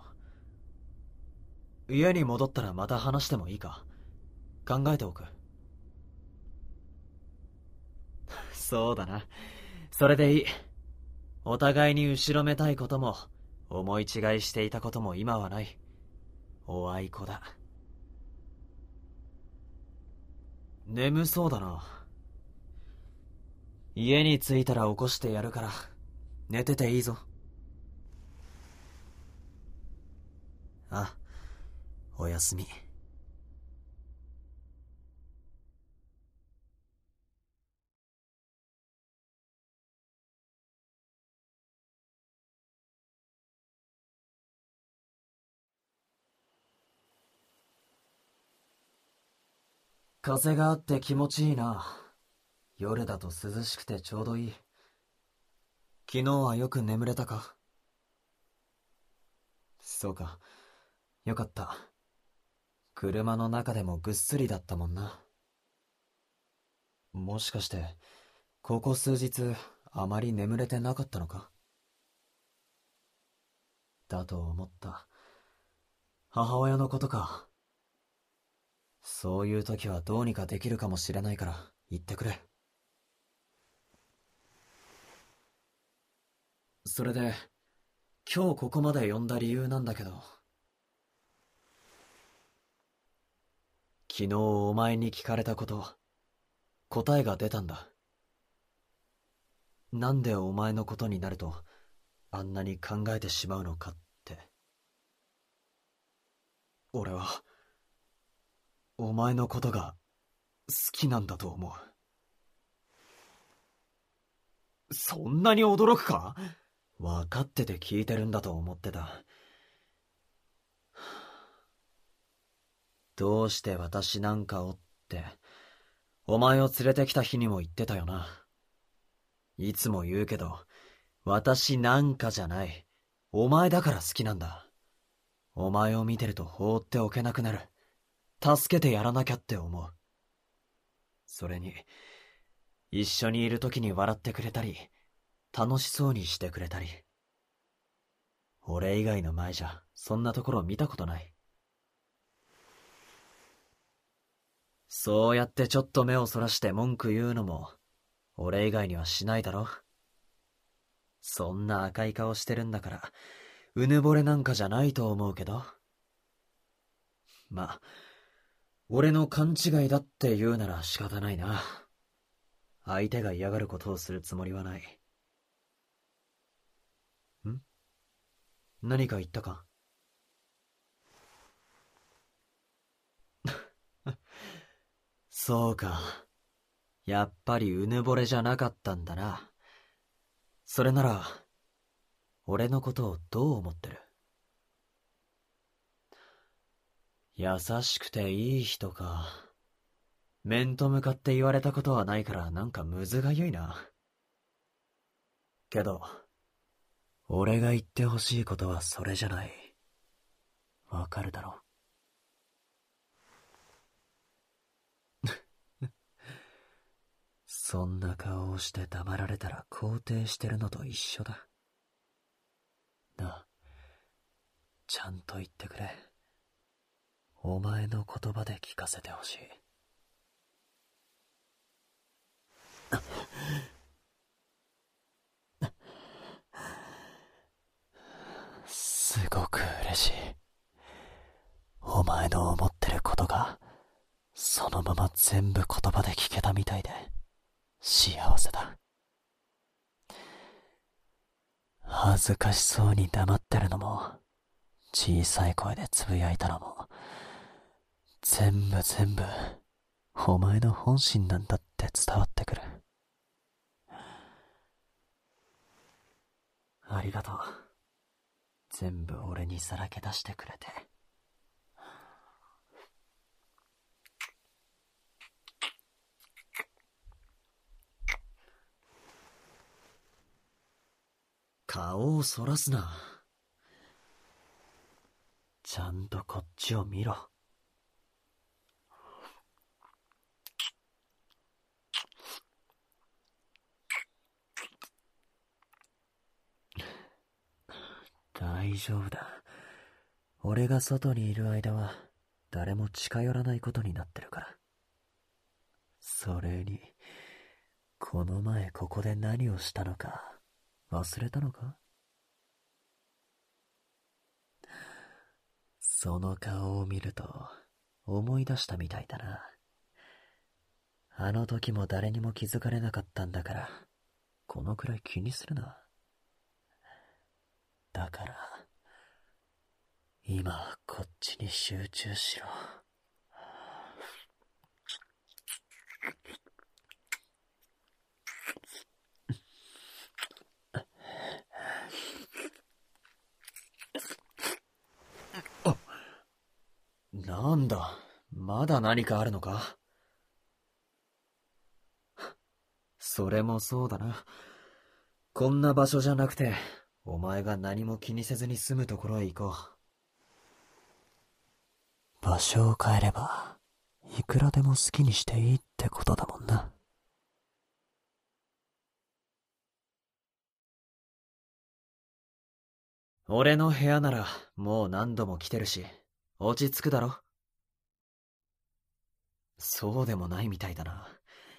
家に戻ったらまた話してもいいか？考えておく。そうだな。それでいい。お互いに後ろめたいことも、思い違いしていたことも今はない。おあいこだ。眠そうだな。家に着いたら起こしてやるから、寝てていいぞ。あ、おやすみ。風があって気持ちいいな。夜だと涼しくてちょうどいい。昨日はよく眠れたか？そうか。よかった。車の中でもぐっすりだったもんな。もしかして、ここ数日、あまり眠れてなかったのか？だと思った。母親のことか。そういう時はどうにかできるかもしれないから言ってくれ。それで、今日ここまで呼んだ理由なんだけど、昨日お前に聞かれたこと、答えが出たんだ。なんでお前のことになると、あんなに考えてしまうのかって。俺は、お前のことが好きなんだと思う。そんなに驚くか？ 分かってて聞いてるんだと思ってた。どうして私なんかをって、お前を連れてきた日にも言ってたよな。いつも言うけど、私なんかじゃない。お前だから好きなんだ。お前を見てると放っておけなくなる。助けてやらなきゃって思う。それに、一緒にいる時に笑ってくれたり、楽しそうにしてくれたり。俺以外の前じゃ、そんなところ見たことない。そうやってちょっと目をそらして文句言うのも、俺以外にはしないだろ。そんな赤い顔してるんだから、うぬぼれなんかじゃないと思うけど。ま、俺の勘違いだって言うなら仕方ないな。相手が嫌がることをするつもりはない。ん？何か言ったか？そうか。やっぱりうぬぼれじゃなかったんだな。それなら、俺のことをどう思ってる？優しくていい人か。面と向かって言われたことはないからなんかむずがゆいな。けど、俺が言ってほしいことはそれじゃない。わかるだろ？そんな顔をして黙られたら肯定してるのと一緒だ。なあ、ちゃんと言ってくれ。お前の言葉で聞かせてほしい。すごく嬉しい。お前の思ってることが、そのまま全部言葉で聞けたみたいで、幸せだ。恥ずかしそうに黙ってるのも、小さい声でつぶやいたのも、全部、お前の本心なんだって伝わってくる。ありがとう。全部俺にさらけ出してくれて。顔をそらすな。ちゃんとこっちを見ろ。大丈夫だ。俺が外にいる間は誰も近寄らないことになってるから。それに、この前ここで何をしたのか忘れたのか？その顔を見ると思い出したみたいだな。あの時も誰にも気づかれなかったんだから、このくらい気にするな。だから、今はこっちに集中しろ。なんだ、まだ何かあるのか？それもそうだな。こんな場所じゃなくて、お前が何も気にせずに済むところへ行こう。場所を変えれば、いくらでも好きにしていいってことだもんな。俺の部屋ならもう何度も来てるし、落ち着くだろ。そうでもないみたいだな。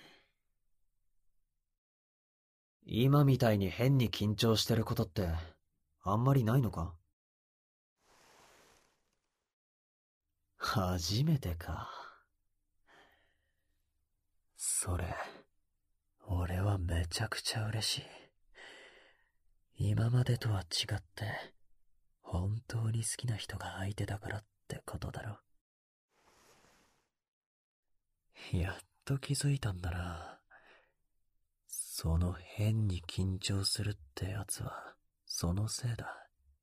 今みたいに変に緊張してることってあんまりないのか？初めてか。それ、俺はめちゃくちゃ嬉しい。今までとは違って、本当に好きな人が相手だからってことだろ。やっと気づいたんだな。その変に緊張するってやつは、 そのせいだ。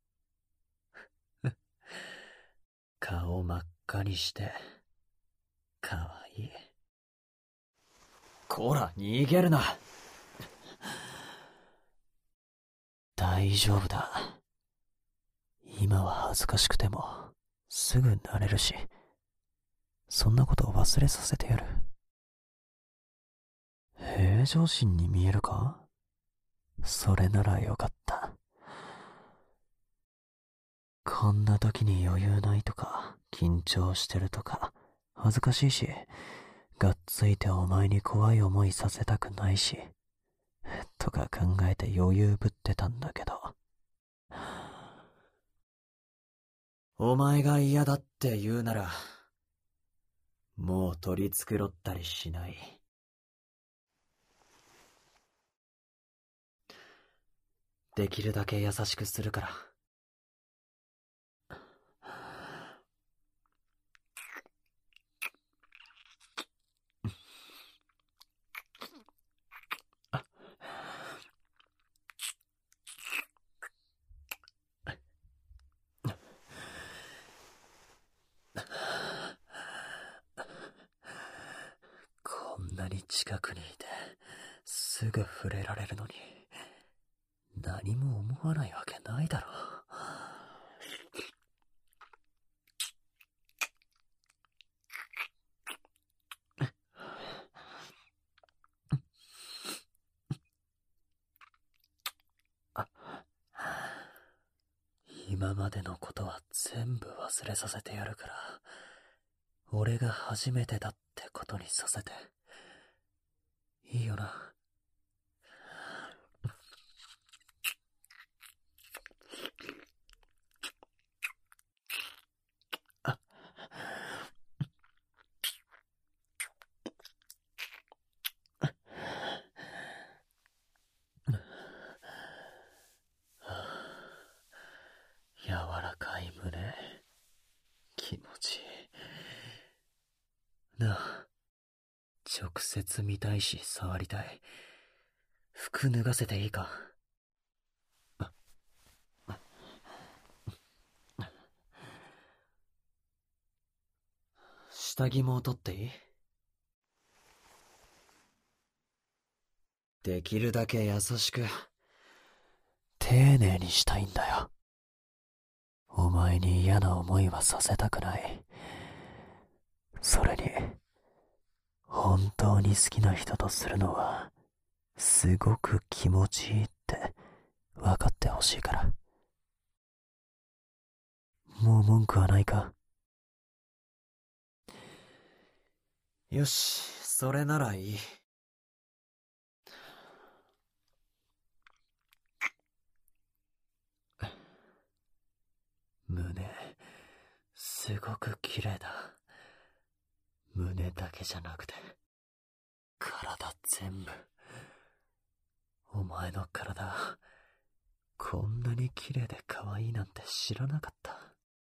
顔真っ赤にして、かわいい。 こら、逃げるな。 大丈夫だ。今は恥ずかしくても、すぐ慣れるし、そんなことを忘れさせてやる。平常心に見えるか？それならよかった。こんな時に余裕ないとか、緊張してるとか、恥ずかしいし、がっついてお前に怖い思いさせたくないし、とか考えて余裕ぶってたんだけど。 お前が嫌だって言うなら、もう取り繕ったりしない。できるだけ優しくするから。 こんなに近くにいて、すぐ触れられるのに、何も思わないわけないだろ。今までのことは全部忘れさせてやるから、俺が初めてだってことにさせて。いいよな。柔らかい胸、気持ちいい。なあ、直接見たいし触りたい。服脱がせていいか？ 下着も取っていい？できるだけ優しく。 丁寧にしたいんだよ。お前に嫌な思いはさせたくない。それに、本当に好きな人とするのは、すごく気持ちいいって分かってほしいから。もう文句はないか？ よし、それならいい。 胸、すごく綺麗だ。胸だけじゃなくて、体全部。お前の体、こんなに綺麗で可愛いなんて知らなかった。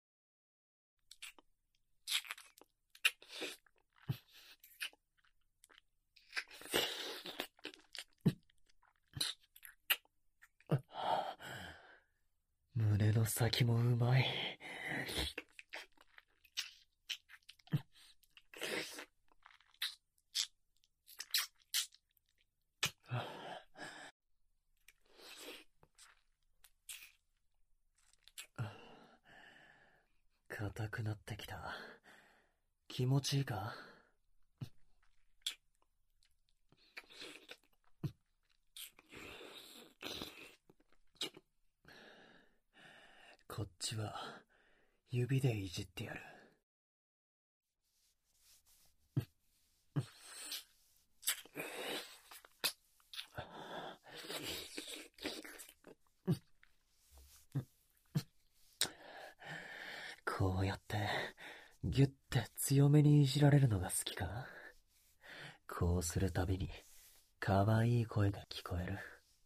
胸の先もうまい。硬くなってきた。気持ちいいか？こっちは指でいじってやる。こうやってギュッて強めにいじられるのが好きか？こうするたびに可愛い声が聞こえる。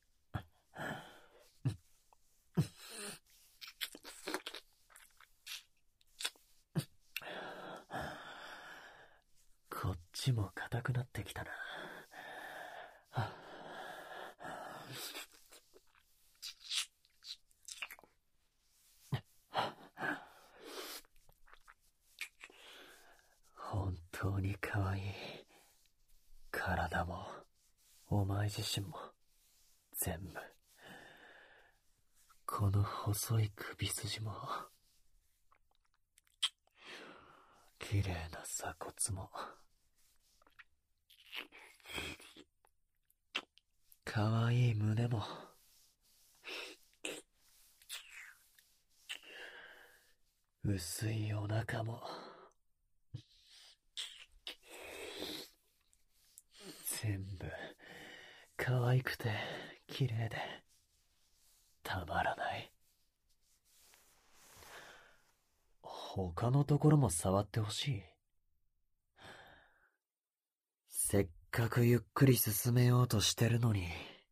こっちも硬くなってきたな。 当に可愛い。体も、お前自身も、全部。この細い首筋も、綺麗な鎖骨も、可愛い胸も、薄いお腹も、全部可愛くて綺麗でたまらない。他のところも触ってほしい。せっかくゆっくり進めようとしてるのに。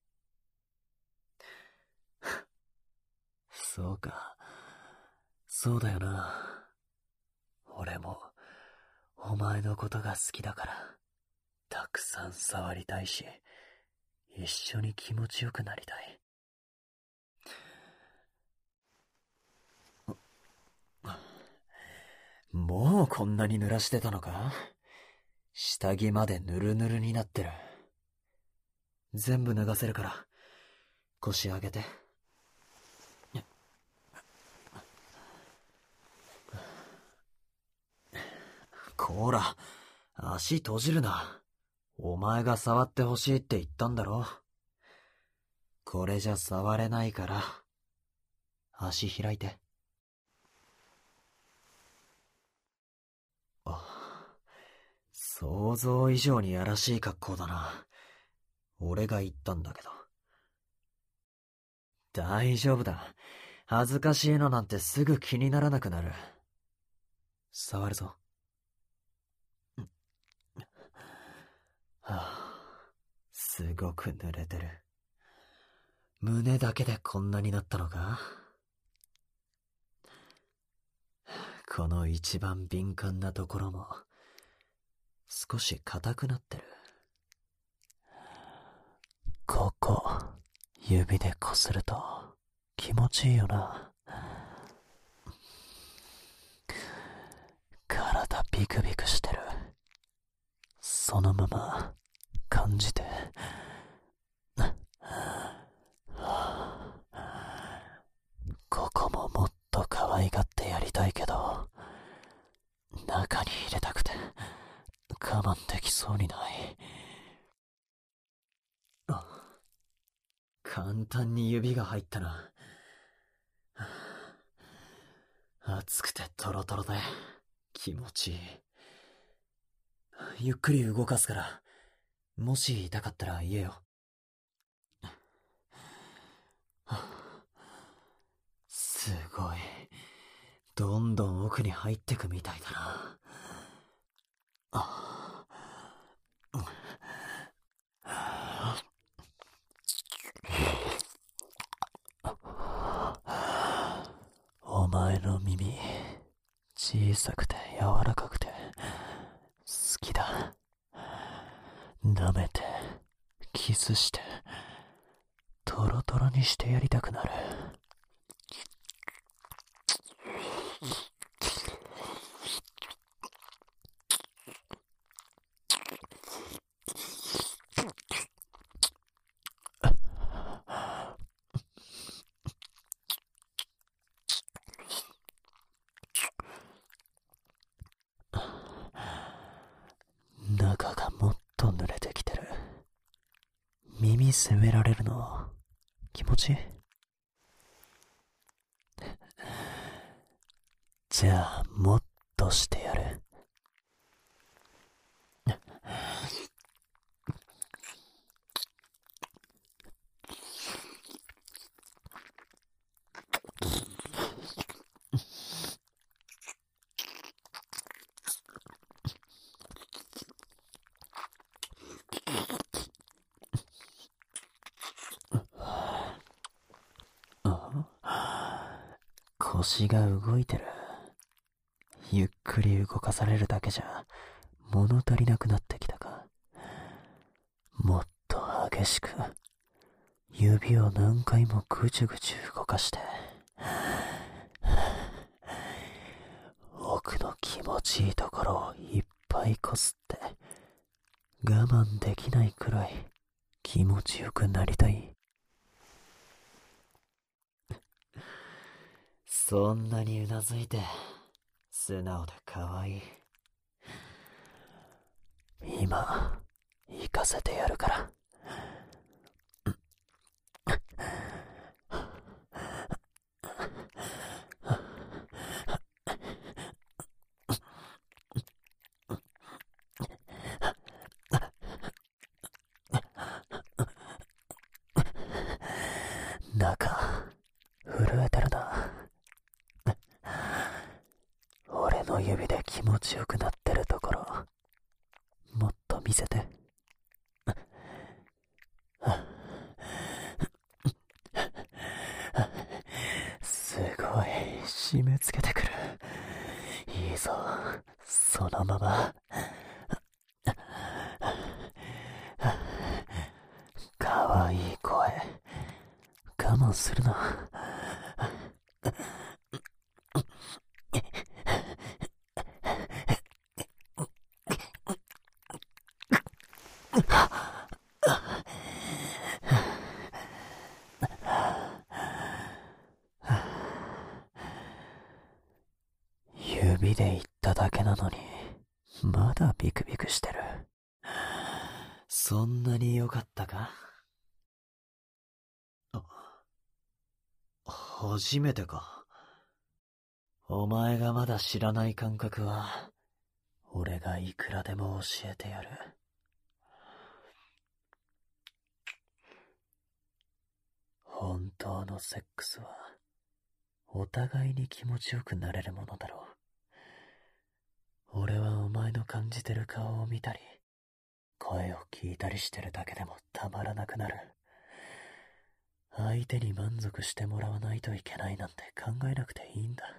そうか。そうだよな。俺もお前のことが好きだからたくさん触りたいし、一緒に気持ちよくなりたい。もうこんなに濡らしてたのか？下着までヌルヌルになってる。全部脱がせるから腰上げて。こら、足閉じるな。お前が触ってほしいって言ったんだろ。これじゃ触れないから足開いて。想像以上にやらしい格好だな。俺が言ったんだけど。大丈夫だ。恥ずかしいのなんてすぐ気にならなくなる。触るぞ。すごく濡れてる。胸だけでこんなになったのか？この一番敏感なところも少し硬くなってる。ここ指でこすると気持ちいいよな。体ビクビクしてる。そのまま感じて。ここももっと可愛がってやりたいけど、中に入れたくて我慢できそうにない。簡単に指が入ったな。熱くてトロトロで気持ちいい。ゆっくり動かすから、もし痛かったら言えよ。すごい。どんどん奥に入ってくみたいだな。お前の耳、小さくて柔らかくて好きだ。舐めてキスしてトロトロにしてやりたくなる。中がもっと濡れてきてる。耳責められるの気持ちいい？じゃあもっとしてやる。腰が動いてる。ゆっくり動かされるだけじゃ物足りなくなってきたか。もっと激しく指を何回もぐちゅぐちゅ動かして、奥の気持ちいいところをいっぱいこすって我慢できないくらい気持ちよくなりたい。そんなにうなずいて素直で可愛い。今行かせてやるから。中震えてるな。俺の指で気持ちよくなってるところもっと見せて。すごい締め付けてくる。いいぞ、そのまま。かわいい声、我慢するな。指で言っただけなのにまだビクビクしてる。そんなに良かったか？初めてか。お前がまだ知らない感覚は俺がいくらでも教えてやる。本当のセックスはお互いに気持ちよくなれるものだろう。俺はお前の感じてる顔を見たり声を聞いたりしてるだけでもたまらなくなる。相手に満足してもらわないといけないなんて考えなくていいんだ。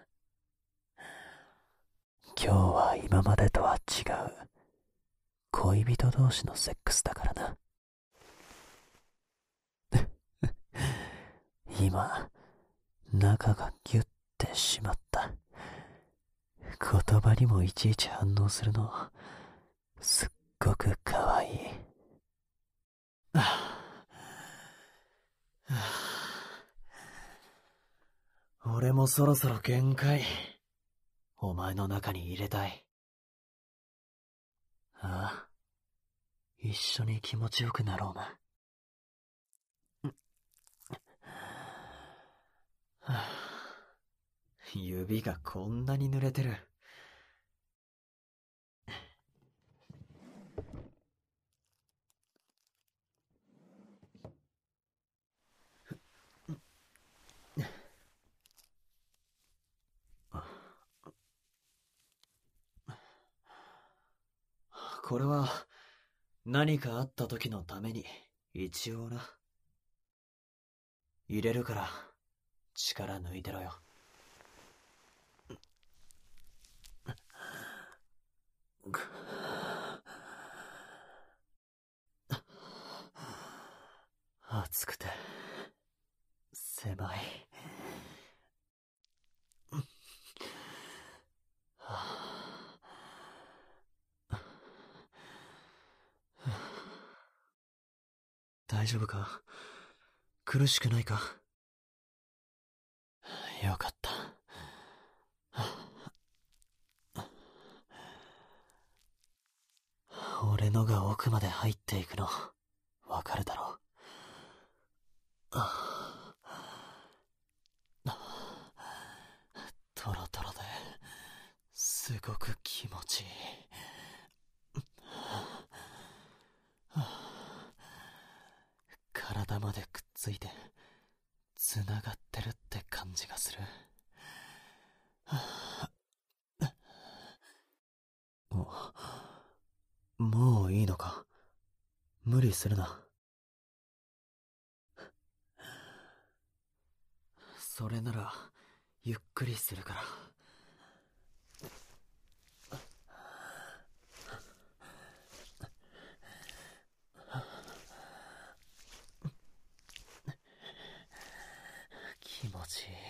今日は今までとは違う恋人同士のセックスだからな。今中がギュッてしまった。言葉にもいちいち反応するのすっごくかわいい。俺もそろそろ限界。お前の中に入れたい。ああ、一緒に気持ちよくなろうな。指がこんなに濡れてる。これは何かあった時のために一応な。入れるから力抜いてろよ。暑くて狭い。大丈夫か？苦しくないか？よかった。俺のが奥まで入っていくのわかるだろう。トロトロですごく気持ちいい。体までくっついてつながってるって感じがする。もういいのか？無理するな。それならゆっくりするから。気持ちいい。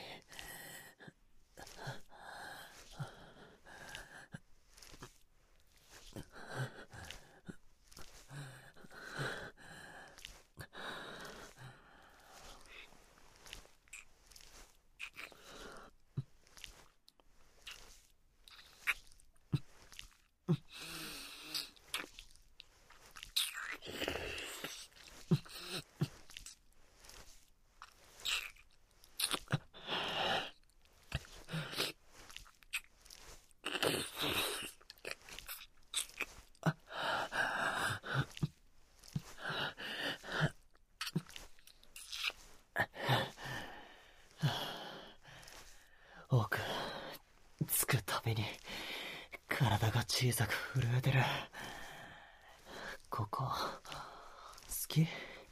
奥、つくたびに体が小さく震えてる。ここ、好き？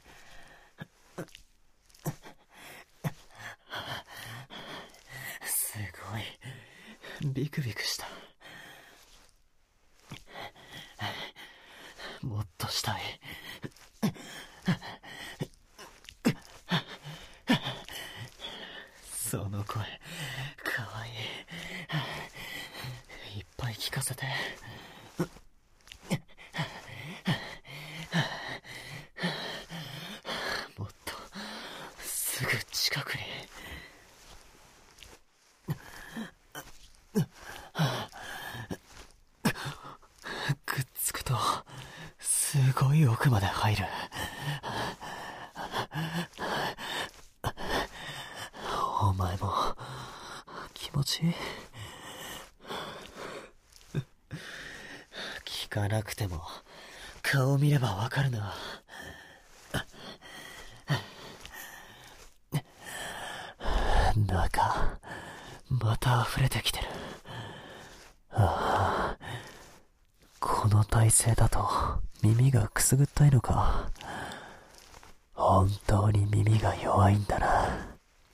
すごい、ビクビクした。もっとしたい。その声、かわいい。いっぱい聞かせて。もっと、すぐ近くに。くっつくと、すごい奥まで入る。お前も、気持ちいい？聞かなくても、顔見ればわかるな。中、また溢れてきてる。ああ、この体勢だと耳がくすぐったいのか。本当に耳が弱いんだな。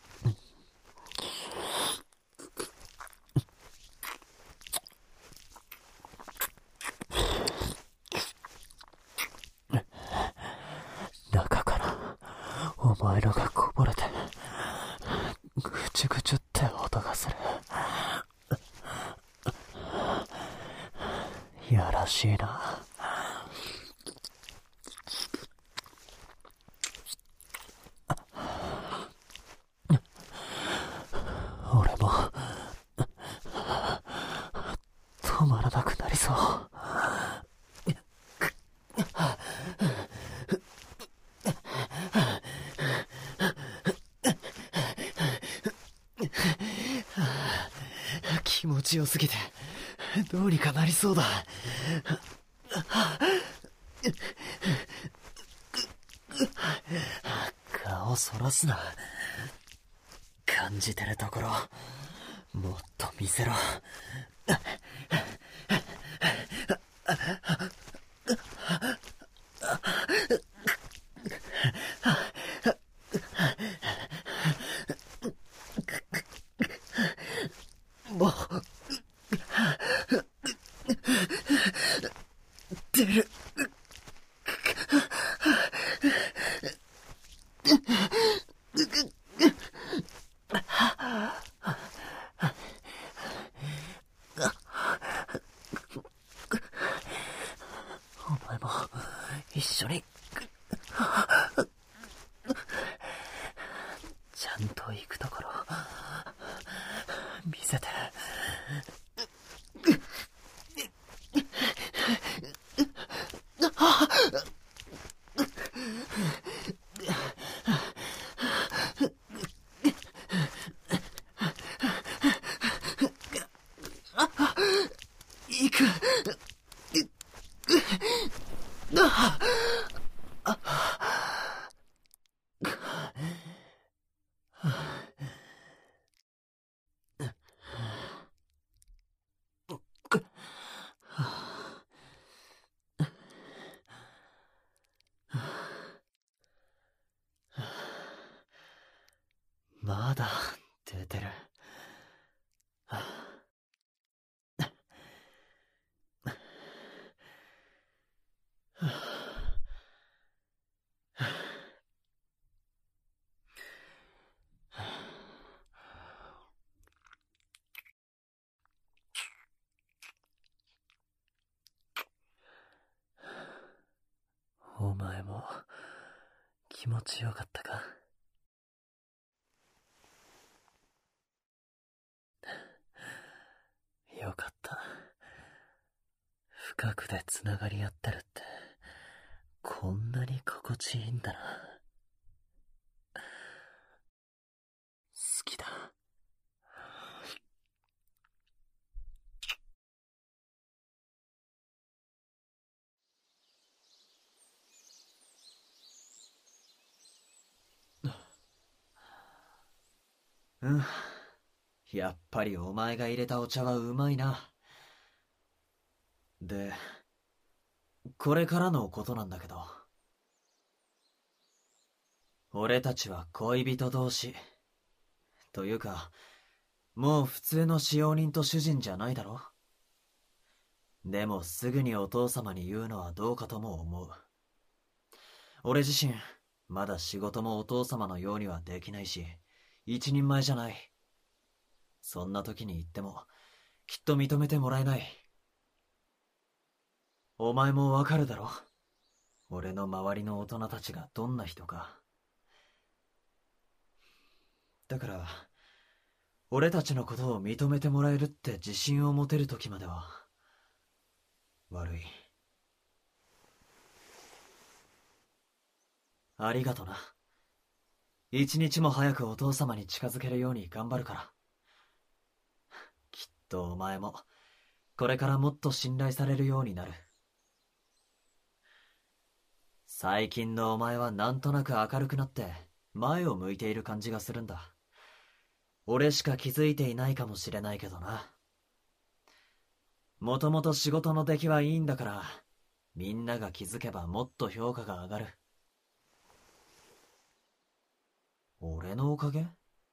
中からお前のがこぼれてぐちゅぐちゅって音がする。やらしいな。俺も止まらなくなりそう。気持ちよすぎてどうにかなりそうだ。顔そらすな。感じてるところもっと見せろ。もう出る。お前も一緒にちゃんと行くところ見せて。行く。まだ出てる。お前も気持ちよかったか？よかった。深くでつながり合ってるってこんなに心地いいんだな。好きだ。うん、 やっぱりお前が入れたお茶はうまいな。で、これからのことなんだけど。俺たちは恋人同士。というか、もう普通の使用人と主人じゃないだろ。でもすぐにお父様に言うのはどうかとも思う。俺自身、まだ仕事もお父様のようにはできないし、一人前じゃない。そんな時に言っても、きっと認めてもらえない。お前もわかるだろ。俺の周りの大人たちがどんな人か。だから、俺たちのことを認めてもらえるって自信を持てる時までは、悪い。ありがとな。一日も早くお父様に近づけるように頑張るから。きっとお前も、これからもっと信頼されるようになる。最近のお前はなんとなく明るくなって、前を向いている感じがするんだ。俺しか気づいていないかもしれないけどな。もともと仕事の出来はいいんだから、みんなが気づけばもっと評価が上がる。俺のおかげ？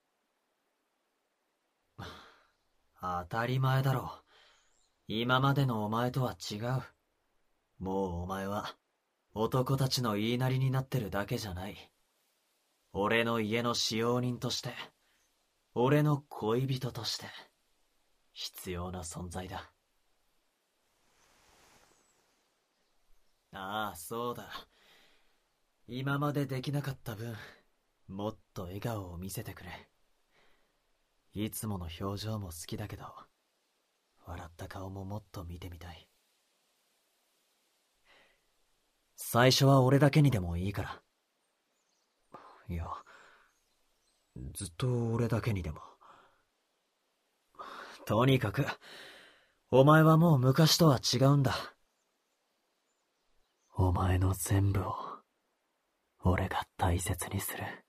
当たり前だろ。今までのお前とは違う。もうお前は、男たちの言いなりになってるだけじゃない。俺の家の使用人として、俺の恋人として、必要な存在だ。ああ、そうだ。今までできなかった分、もっと笑顔を見せてくれ。いつもの表情も好きだけど、笑った顔ももっと見てみたい。最初は俺だけにでもいいから。いや、ずっと俺だけにでも。とにかく、お前はもう昔とは違うんだ。 お前の全部を、俺が大切にする。